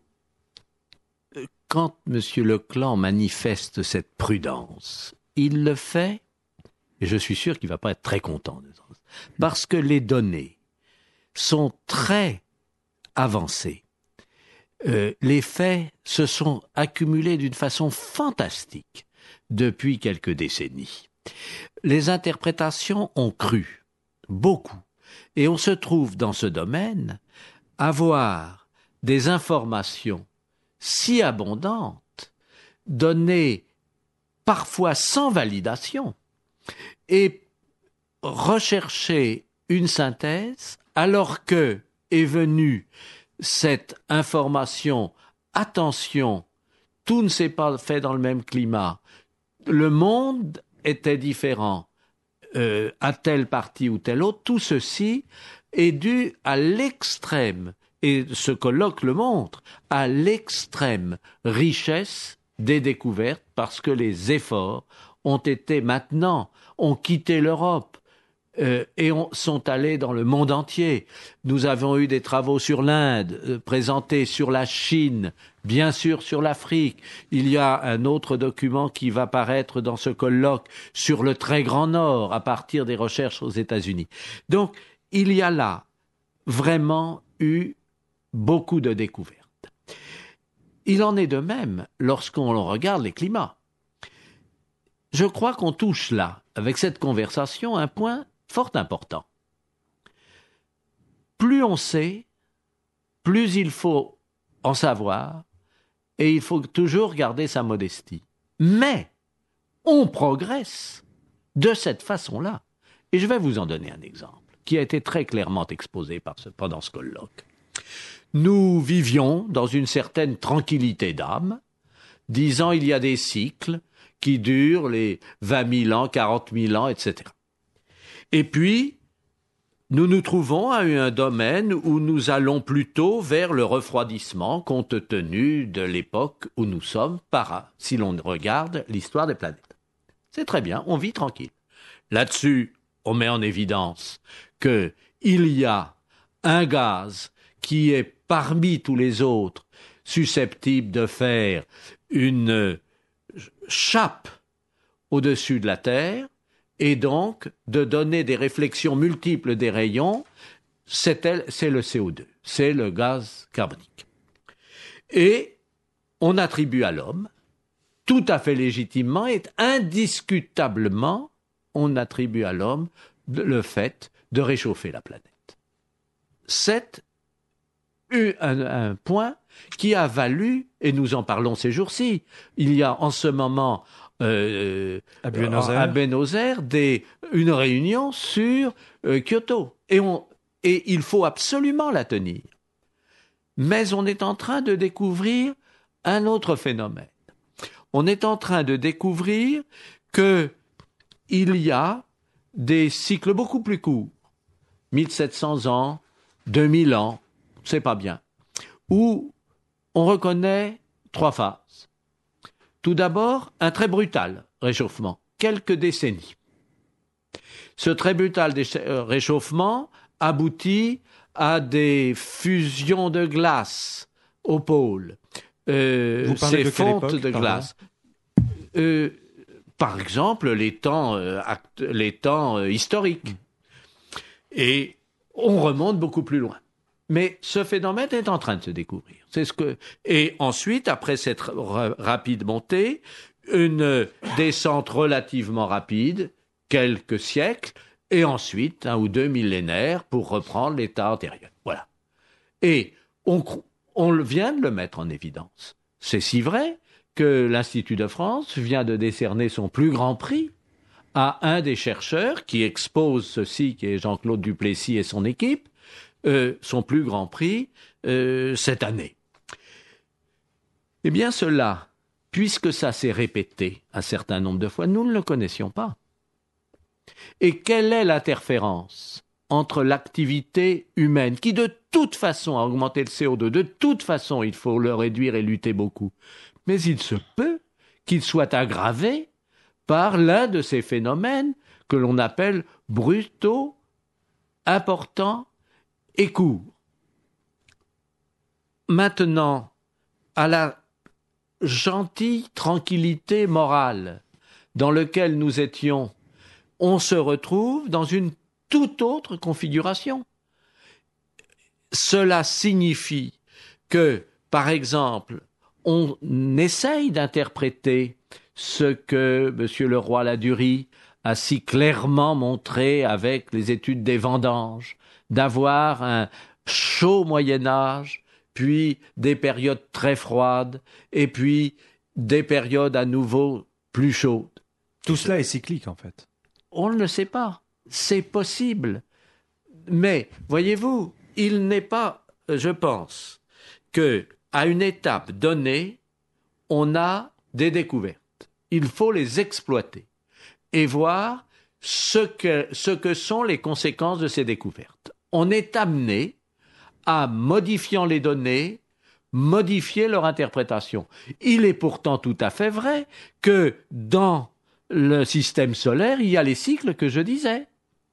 quand Monsieur Leclan manifeste cette prudence, il le fait, et je suis sûr qu'il ne va pas être très content, parce que les données sont très avancées. Euh, les faits se sont accumulés d'une façon fantastique depuis quelques décennies. Les interprétations ont cru, beaucoup, et on se trouve dans ce domaine à avoir des informations si abondantes, données parfois sans validation, et rechercher une synthèse alors que est venue cette information, attention, tout ne s'est pas fait dans le même climat, le monde était différent euh, à telle partie ou telle autre, tout ceci est dû à l'extrême, et ce colloque le montre, à l'extrême richesse des découvertes, parce que les efforts ont été maintenant, ont quitté l'Europe, Euh, et on, sont allés dans le monde entier. Nous avons eu des travaux sur l'Inde, euh, présentés sur la Chine, bien sûr sur l'Afrique. Il y a un autre document qui va paraître dans ce colloque sur le très grand Nord, à partir des recherches aux États-Unis. Donc, il y a là vraiment eu beaucoup de découvertes. Il en est de même lorsqu'on regarde les climats. Je crois qu'on touche là, avec cette conversation, un point fort important. Plus on sait, plus il faut en savoir, et il faut toujours garder sa modestie. Mais on progresse de cette façon-là. Et je vais vous en donner un exemple, qui a été très clairement exposé par ce, pendant ce colloque. Nous vivions dans une certaine tranquillité d'âme, disant il y a des cycles qui durent les vingt mille ans, quarante mille ans, et cetera. Et puis, nous nous trouvons à un domaine où nous allons plutôt vers le refroidissement compte tenu de l'époque où nous sommes, par, si l'on regarde l'histoire des planètes. C'est très bien, on vit tranquille. Là-dessus, on met en évidence qu'il y a un gaz qui est parmi tous les autres susceptible de faire une chape au-dessus de la Terre et donc de donner des réflexions multiples des rayons, c'est, elle, c'est le C O deux, c'est le gaz carbonique. Et on attribue à l'homme, tout à fait légitimement et indiscutablement, on attribue à l'homme le fait de réchauffer la planète. C'est un, un point qui a valu, et nous en parlons ces jours-ci, il y a en ce moment euh, à Buenos Aires, à Buenos Aires des, une réunion sur euh, Kyoto. Et, on, et il faut absolument la tenir. Mais on est en train de découvrir un autre phénomène. On est en train de découvrir qu'il y a des cycles beaucoup plus courts, mille sept cents ans, deux mille ans, c'est pas bien, où on reconnaît trois phases. Tout d'abord, un très brutal réchauffement, quelques décennies. Ce très brutal réchauffement aboutit à des fusions de glace au pôle, euh, ces de fontes époque, de glace. Euh, par exemple, les temps, euh, act- les temps euh, historiques. Mmh. Et on remonte beaucoup plus loin. Mais ce phénomène est en train de se découvrir. C'est ce que... Et ensuite, après cette ra- rapide montée, une descente relativement rapide, quelques siècles, et ensuite un ou deux millénaires pour reprendre l'état antérieur. Voilà. Et on, on vient de le mettre en évidence. C'est si vrai que l'Institut de France vient de décerner son plus grand prix à un des chercheurs qui expose ceci, qui est Jean-Claude Duplessis et son équipe, euh, son plus grand prix euh, cette année. Eh bien cela, puisque ça s'est répété un certain nombre de fois, nous ne le connaissions pas. Et quelle est l'interférence entre l'activité humaine, qui de toute façon a augmenté le C O deux, de toute façon il faut le réduire et lutter beaucoup, mais il se peut qu'il soit aggravé par l'un de ces phénomènes que l'on appelle brutaux, importants et courts. Maintenant, à la gentille tranquillité morale dans laquelle nous étions, on se retrouve dans une toute autre configuration. Cela signifie que, par exemple, on essaye d'interpréter ce que M. Leroy-Ladurie a si clairement montré avec les études des vendanges, d'avoir un chaud Moyen-Âge, puis des périodes très froides, et puis des périodes à nouveau plus chaudes. Tout cela est cyclique, en fait. On ne le sait pas. C'est possible. Mais, voyez-vous, il n'est pas, je pense, qu'à une étape donnée, on a des découvertes. Il faut les exploiter et voir ce que, ce que sont les conséquences de ces découvertes. On est amené à, modifiant les données, modifier leur interprétation. Il est pourtant tout à fait vrai que dans le système solaire, il y a les cycles que je disais.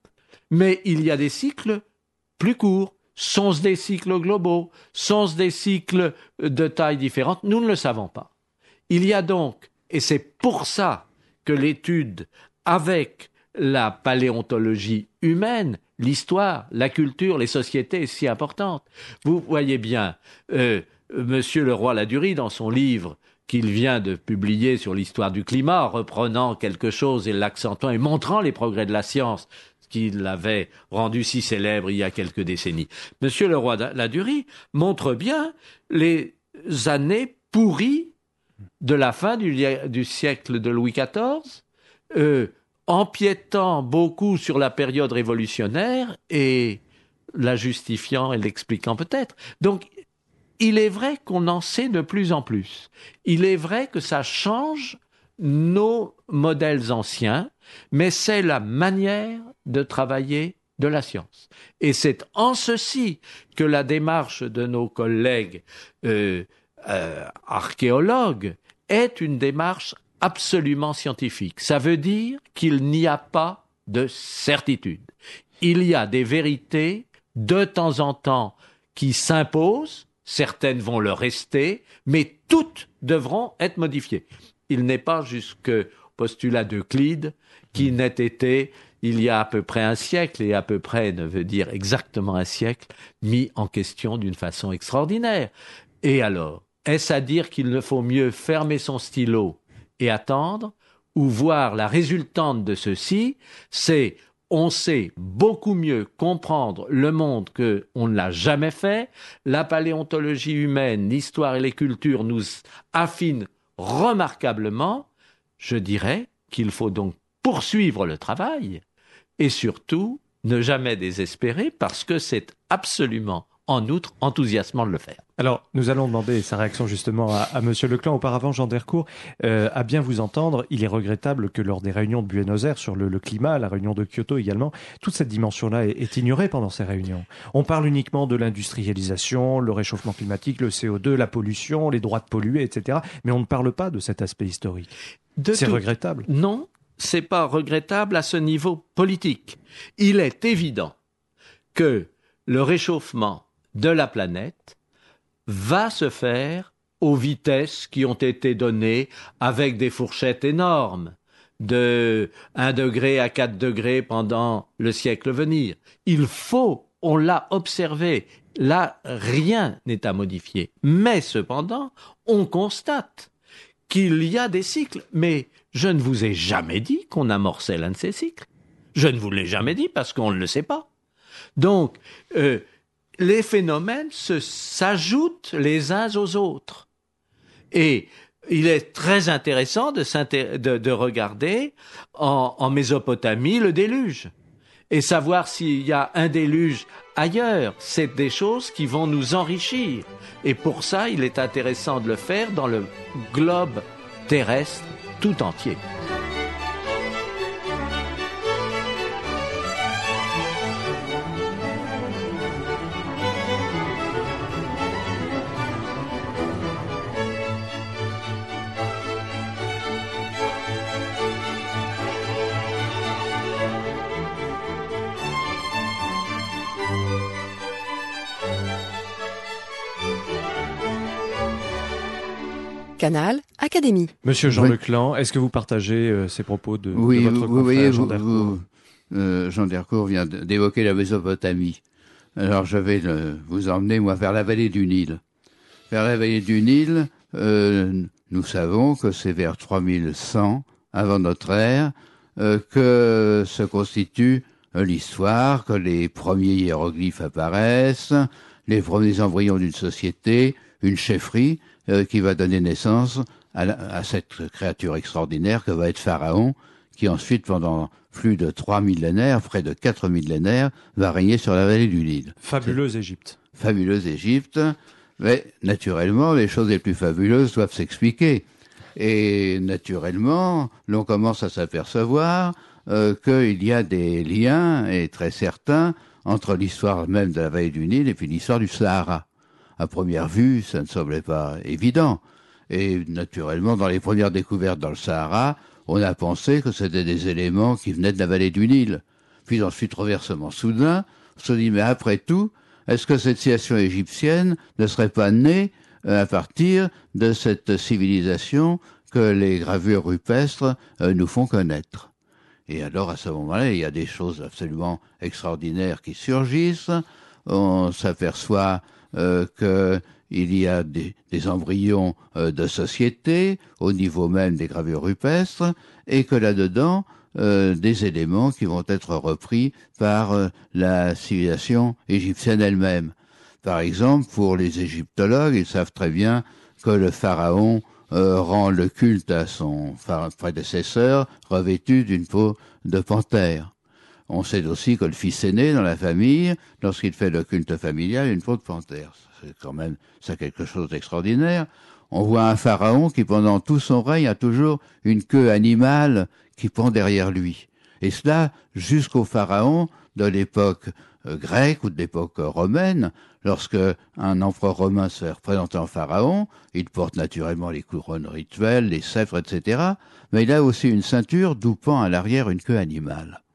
Mais il y a des cycles plus courts. Sont-ce des cycles globaux? Sont-ce des cycles de taille différente? Nous ne le savons pas. Il y a donc, et c'est pour ça que l'étude avec la paléontologie humaine, l'histoire, la culture, les sociétés est si importante. Vous voyez bien, euh, Monsieur Leroy-Ladurie, dans son livre qu'il vient de publier sur l'histoire du climat, reprenant quelque chose et l'accentuant et montrant les progrès de la science, ce qui l'avait rendu si célèbre il y a quelques décennies. Monsieur Leroy-Ladurie montre bien les années pourries de la fin du, du siècle de Louis quatorze, euh, empiétant beaucoup sur la période révolutionnaire et la justifiant et l'expliquant peut-être. Donc, il est vrai qu'on en sait de plus en plus. Il est vrai que ça change nos modèles anciens, mais c'est la manière de travailler de la science. Et c'est en ceci que la démarche de nos collègues euh, euh, archéologues est une démarche absolument scientifique. Ça veut dire qu'il n'y a pas de certitude. Il y a des vérités de temps en temps qui s'imposent, certaines vont le rester, mais toutes devront être modifiées. Il n'est pas jusqu'au postulat d'Euclide qui n'ait été, il y a à peu près un siècle, et à peu près ne veut dire exactement un siècle, mis en question d'une façon extraordinaire. Et alors, est-ce à dire qu'il ne faut mieux fermer son stylo et attendre, ou voir la résultante de ceci, c'est on sait beaucoup mieux comprendre le monde qu'on ne l'a jamais fait, la paléontologie humaine, l'histoire et les cultures nous affinent remarquablement, je dirais qu'il faut donc poursuivre le travail et surtout ne jamais désespérer parce que c'est absolument en outre enthousiasmant de le faire. Alors, nous allons demander sa réaction justement à, à Monsieur Leclan. Auparavant, Jean Dercourt, euh, à bien vous entendre, il est regrettable que lors des réunions de Buenos Aires sur le, le climat, la réunion de Kyoto également, toute cette dimension-là est, est ignorée pendant ces réunions. On parle uniquement de l'industrialisation, le réchauffement climatique, le C O deux, la pollution, les droits de polluer, et cetera. Mais on ne parle pas de cet aspect historique. De C'est tout... regrettable. Non, c'est pas regrettable à ce niveau politique. Il est évident que le réchauffement de la planète va se faire aux vitesses qui ont été données avec des fourchettes énormes, de un degré à quatre degrés pendant le siècle à venir. Il faut, on l'a observé, là rien n'est à modifier. Mais cependant, on constate qu'il y a des cycles, mais je ne vous ai jamais dit qu'on amorçait l'un de ces cycles. Je ne vous l'ai jamais dit parce qu'on ne le sait pas. Donc, euh, les phénomènes se, s'ajoutent les uns aux autres. Et il est très intéressant de, de, de regarder en, en Mésopotamie le déluge et savoir s'il y a un déluge ailleurs. C'est des choses qui vont nous enrichir. Et pour ça, il est intéressant de le faire dans le globe terrestre tout entier. Canal Académie. Monsieur Jean oui. Leclan, est-ce que vous partagez euh, ces propos de, oui, de votre vous, vous voyez, Jean vous, Dercourt vous, euh, Jean Dercourt vient d'évoquer la Mésopotamie. Alors je vais le, vous emmener, moi, vers la vallée du Nil. Vers la vallée du Nil, euh, nous savons que c'est vers trois mille cent avant notre ère euh, que se constitue euh, l'histoire, que les premiers hiéroglyphes apparaissent, les premiers embryons d'une société, une chefferie, Euh, qui va donner naissance à, la, à cette créature extraordinaire que va être Pharaon, qui ensuite, pendant plus de trois millénaires, près de quatre millénaires, va régner sur la vallée du Nil. Fabuleuse Égypte. Fabuleuse Égypte, mais naturellement, les choses les plus fabuleuses doivent s'expliquer. Et naturellement, l'on commence à s'apercevoir euh, qu'il y a des liens, et très certains, entre l'histoire même de la vallée du Nil et puis l'histoire du Sahara. À première vue, ça ne semblait pas évident. Et naturellement, dans les premières découvertes dans le Sahara, on a pensé que c'était des éléments qui venaient de la vallée du Nil. Puis ensuite, reversement soudain, on se dit, mais après tout, est-ce que cette civilisation égyptienne ne serait pas née euh, à partir de cette civilisation que les gravures rupestres euh, nous font connaître? Et alors, à ce moment-là, il y a des choses absolument extraordinaires qui surgissent. On s'aperçoit Euh, qu'il y a des, des embryons euh, de société au niveau même des gravures rupestres et que là-dedans, euh, des éléments qui vont être repris par euh, la civilisation égyptienne elle-même. Par exemple, pour les égyptologues, ils savent très bien que le pharaon euh, rend le culte à son prédécesseur revêtu d'une peau de panthère. On sait aussi que le fils aîné dans la famille, lorsqu'il fait le culte familial, a une peau de panthère. C'est quand même ça quelque chose d'extraordinaire. On voit un pharaon qui, pendant tout son règne, a toujours une queue animale qui pend derrière lui. Et cela jusqu'au pharaon de l'époque euh, grecque ou de l'époque romaine. Lorsque un empereur romain se fait représenter en pharaon, il porte naturellement les couronnes rituelles, les sceptres, et cetera. Mais il a aussi une ceinture d'où pend à l'arrière une queue animale.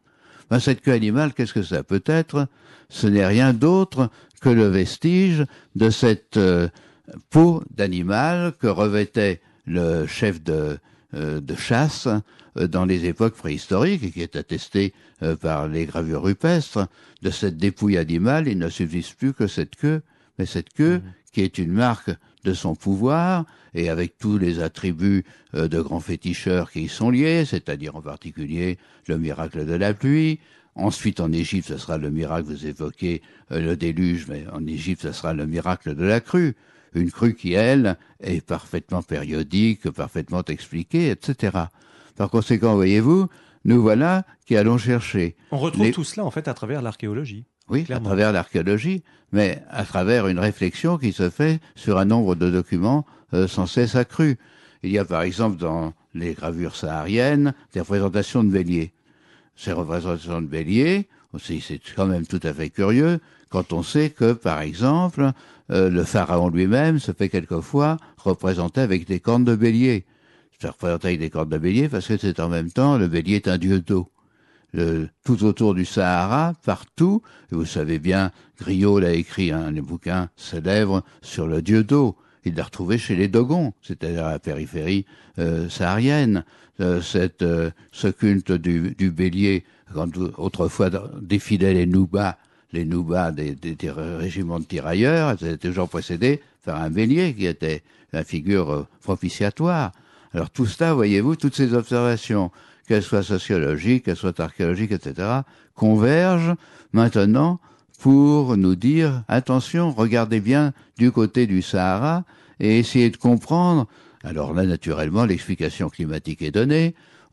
Ben, cette queue animale, qu'est-ce que ça peut être? Ce n'est rien d'autre que le vestige de cette euh, peau d'animal que revêtait le chef de, euh, de chasse euh, dans les époques préhistoriques et qui est attesté euh, par les gravures rupestres. De cette dépouille animale, il ne subsiste plus que cette queue, mais cette queue mmh. qui est une marque de son pouvoir, et avec tous les attributs euh, de grands féticheurs qui y sont liés, c'est-à-dire en particulier le miracle de la pluie. Ensuite, en Égypte, ce sera le miracle, vous évoquez euh, le déluge, mais en Égypte, ce sera le miracle de la crue. Une crue qui, elle, est parfaitement périodique, parfaitement expliquée, et cetera. Par conséquent, voyez-vous, nous voilà qui allons chercher. On retrouve les... tout cela, en fait, à travers l'archéologie. Oui, clairement. À travers l'archéologie, mais à travers une réflexion qui se fait sur un nombre de documents euh, sans cesse accrus. Il y a par exemple dans les gravures sahariennes des représentations de béliers. Ces représentations de béliers, aussi, c'est quand même tout à fait curieux quand on sait que, par exemple, euh, le pharaon lui-même se fait quelquefois représenter avec des cornes de bélier. Se fait représenter avec des cornes de bélier parce que c'est en même temps, le bélier est un dieu d'eau. Le, tout autour du Sahara, partout, et vous savez bien, Griot l'a écrit un bouquin célèbre sur le dieu d'eau. Il l'a retrouvé chez les Dogons, c'est-à-dire à la périphérie euh, saharienne. Euh, cette, euh, ce culte du, du bélier, quand autrefois défilaient les Noubas, les Noubas des, des, des régiments de tirailleurs, elles étaient toujours précédées par un bélier qui était la figure euh, propitiatoire. Alors tout cela, voyez-vous, toutes ces observations, qu'elles soient sociologiques, qu'elles soient archéologiques, et cetera, convergent maintenant pour nous dire, attention, regardez bien du côté du Sahara et essayez de comprendre. Alors là, naturellement, l'explication climatique est donnée.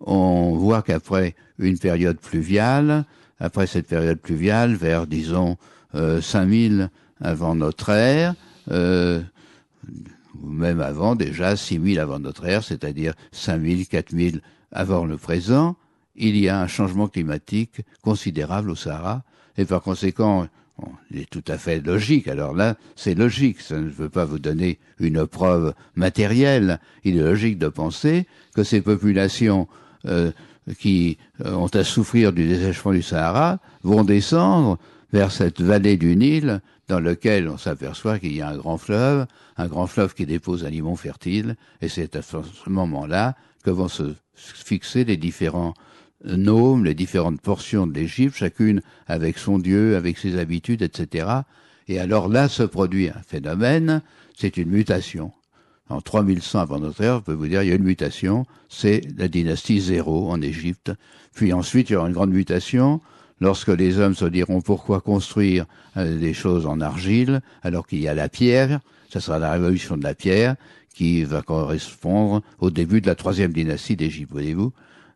On voit qu'après une période pluviale, après cette période pluviale, vers, disons, euh, cinq mille avant notre ère, euh, ou même avant, déjà six mille avant notre ère, c'est-à-dire cinq mille, quatre mille avant le présent, il y a un changement climatique considérable au Sahara, et par conséquent, bon, il est tout à fait logique. Alors là, c'est logique, ça ne veut pas vous donner une preuve matérielle. Il est logique de penser que ces populations euh, qui euh, ont à souffrir du dessèchement du Sahara vont descendre vers cette vallée du Nil dans lequel on s'aperçoit qu'il y a un grand fleuve, un grand fleuve qui dépose un limon fertile, et c'est à ce moment-là que vont se fixer les différents nomes, les différentes portions de l'Égypte, chacune avec son dieu, avec ses habitudes, et cetera. Et alors là se produit un phénomène, c'est une mutation. En trois mille cent avant notre ère, je peux vous dire, il y a une mutation, c'est la dynastie zéro en Égypte. Puis ensuite, il y aura une grande mutation lorsque les hommes se diront pourquoi construire euh, des choses en argile alors qu'il y a la pierre. Ça sera la révolution de la pierre qui va correspondre au début de la troisième dynastie d'Égypte, voyez-vous,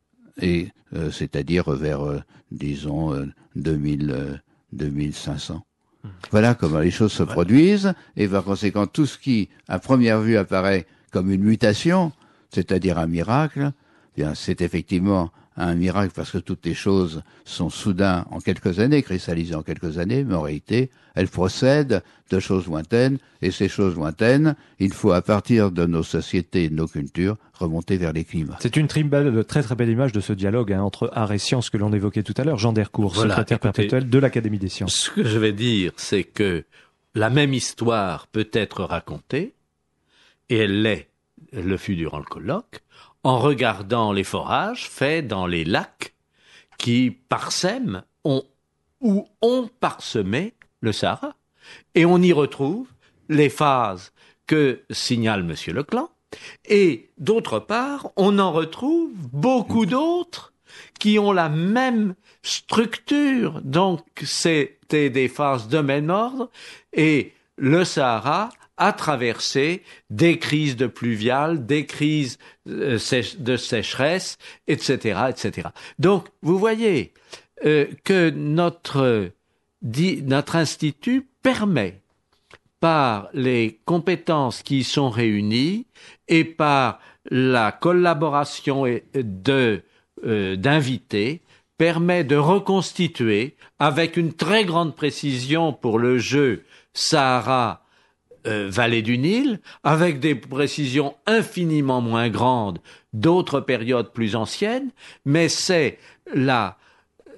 et euh, c'est-à-dire vers, euh, disons, euh, deux mille, euh, deux mille cinq cents. Voilà comment les choses se produisent, et par conséquent, tout ce qui, à première vue, apparaît comme une mutation, c'est-à-dire un miracle, eh bien, c'est effectivement un miracle parce que toutes les choses sont soudain en quelques années, cristallisées en quelques années, mais en réalité, elles procèdent de choses lointaines, et ces choses lointaines, il faut, à partir de nos sociétés et de nos cultures, remonter vers les climats. C'est une très belle, très très belle image de ce dialogue hein, entre art et science que l'on évoquait tout à l'heure. Jean Dercourt, voilà, secrétaire écoutez, perpétuel de l'Académie des sciences. Ce que je vais dire, c'est que la même histoire peut être racontée, et elle l'est, elle le fut durant le colloque, en regardant les forages faits dans les lacs qui parsèment ont, ou ont parsemé le Sahara. Et on y retrouve les phases que signale Monsieur Leclan. Et d'autre part, on en retrouve beaucoup d'autres qui ont la même structure. Donc, c'était des phases de même ordre. Et le Sahara a traversé des crises de pluviales, des crises euh, de sécheresse, et cetera, et cetera. Donc, vous voyez euh, que notre, dit, notre institut permet, par les compétences qui y sont réunies et par la collaboration de, euh, d'invités, permet de reconstituer avec une très grande précision pour le jeu Sahara Euh, vallée du Nil, avec des précisions infiniment moins grandes d'autres périodes plus anciennes, mais c'est la,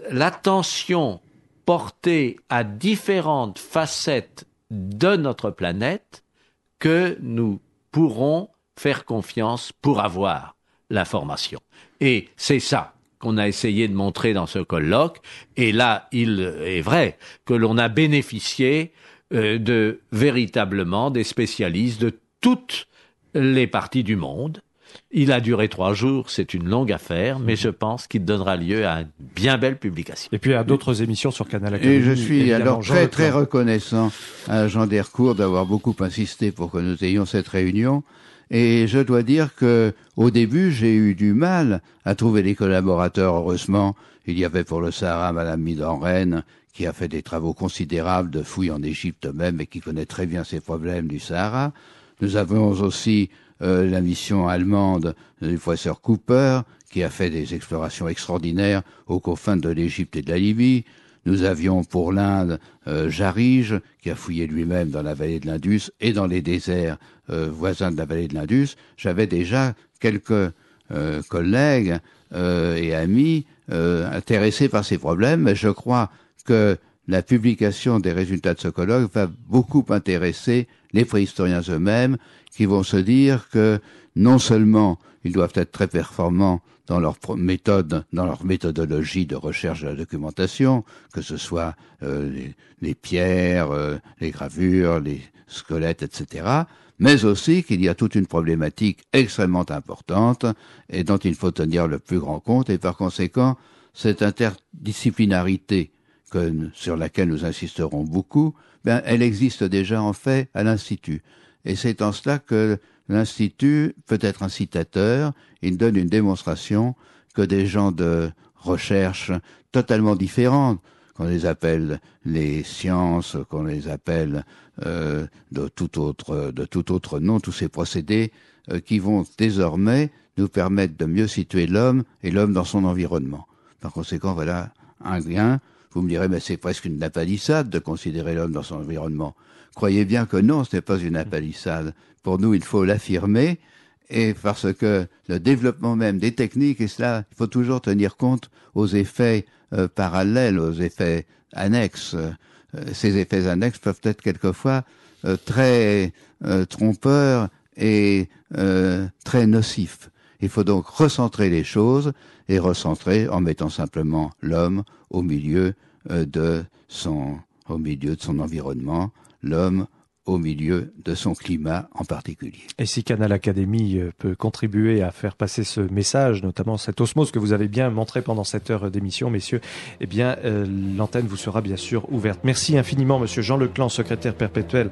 l'attention portée à différentes facettes de notre planète que nous pourrons faire confiance pour avoir l'information. Et c'est ça qu'on a essayé de montrer dans ce colloque. Et là, il est vrai que l'on a bénéficié euh, de véritablement des spécialistes de toutes les parties du monde. Il a duré trois jours, c'est une longue affaire, mais je pense qu'il donnera lieu à une bien belle publication. Et puis à d'autres émissions sur Canal Académie. Et je suis alors très très reconnaissant à Jean Dercourt d'avoir beaucoup insisté pour que nous ayons cette réunion. Et je dois dire que au début, j'ai eu du mal à trouver des collaborateurs. Heureusement, il y avait pour le Sahara Madame Midan-Rennes, qui a fait des travaux considérables de fouilles en Égypte même et qui connaît très bien ces problèmes du Sahara. Nous avons aussi euh, la mission allemande du professeur Cooper, qui a fait des explorations extraordinaires aux confins de l'Égypte et de la Libye. Nous avions pour l'Inde euh, Jarige, qui a fouillé lui-même dans la vallée de l'Indus et dans les déserts euh, voisins de la vallée de l'Indus. J'avais déjà quelques euh, collègues euh, et amis euh, intéressés par ces problèmes, mais je crois que la publication des résultats de ce colloque va beaucoup intéresser les préhistoriens eux-mêmes, qui vont se dire que non seulement ils doivent être très performants dans leur méthode, dans leur méthodologie de recherche de la documentation, que ce soit euh, les, les pierres, euh, les gravures, les squelettes, et cetera, mais aussi qu'il y a toute une problématique extrêmement importante et dont il faut tenir le plus grand compte, et par conséquent, cette interdisciplinarité que, sur laquelle nous insisterons beaucoup, ben, elle existe déjà en fait à l'Institut. Et c'est en cela que l'Institut peut être incitateur. Il donne une démonstration que des gens de recherche totalement différents, qu'on les appelle les sciences, qu'on les appelle euh, de tout autre de tout autre nom, tous ces procédés euh, qui vont désormais nous permettre de mieux situer l'homme et l'homme dans son environnement. Par conséquent, voilà un gain. Vous me direz, mais c'est presque une lapalissade de considérer l'homme dans son environnement. Croyez bien que non, ce n'est pas une lapalissade. Pour nous, il faut l'affirmer, et parce que le développement même des techniques, et cela, il faut toujours tenir compte aux effets euh, parallèles, aux effets annexes. Euh, ces effets annexes peuvent être quelquefois euh, très euh, trompeurs et euh, très nocifs. Il faut donc recentrer les choses, et recentrer en mettant simplement l'homme au milieu euh, de son, au milieu de son environnement, l'homme au milieu de son climat en particulier. Et si Canal Académie peut contribuer à faire passer ce message, notamment cette osmose que vous avez bien montré pendant cette heure d'émission, messieurs, eh bien, euh, l'antenne vous sera bien sûr ouverte. Merci infiniment, monsieur Jean Leclan, secrétaire perpétuel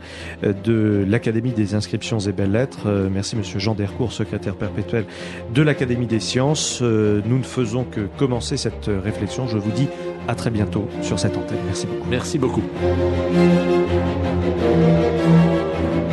de l'Académie des inscriptions et belles-lettres. Euh, merci, monsieur Jean Dercourt, secrétaire perpétuel de l'Académie des sciences. Euh, nous ne faisons que commencer cette réflexion. Je vous dis à très bientôt sur cette antenne. Merci beaucoup. Merci beaucoup. Thank you.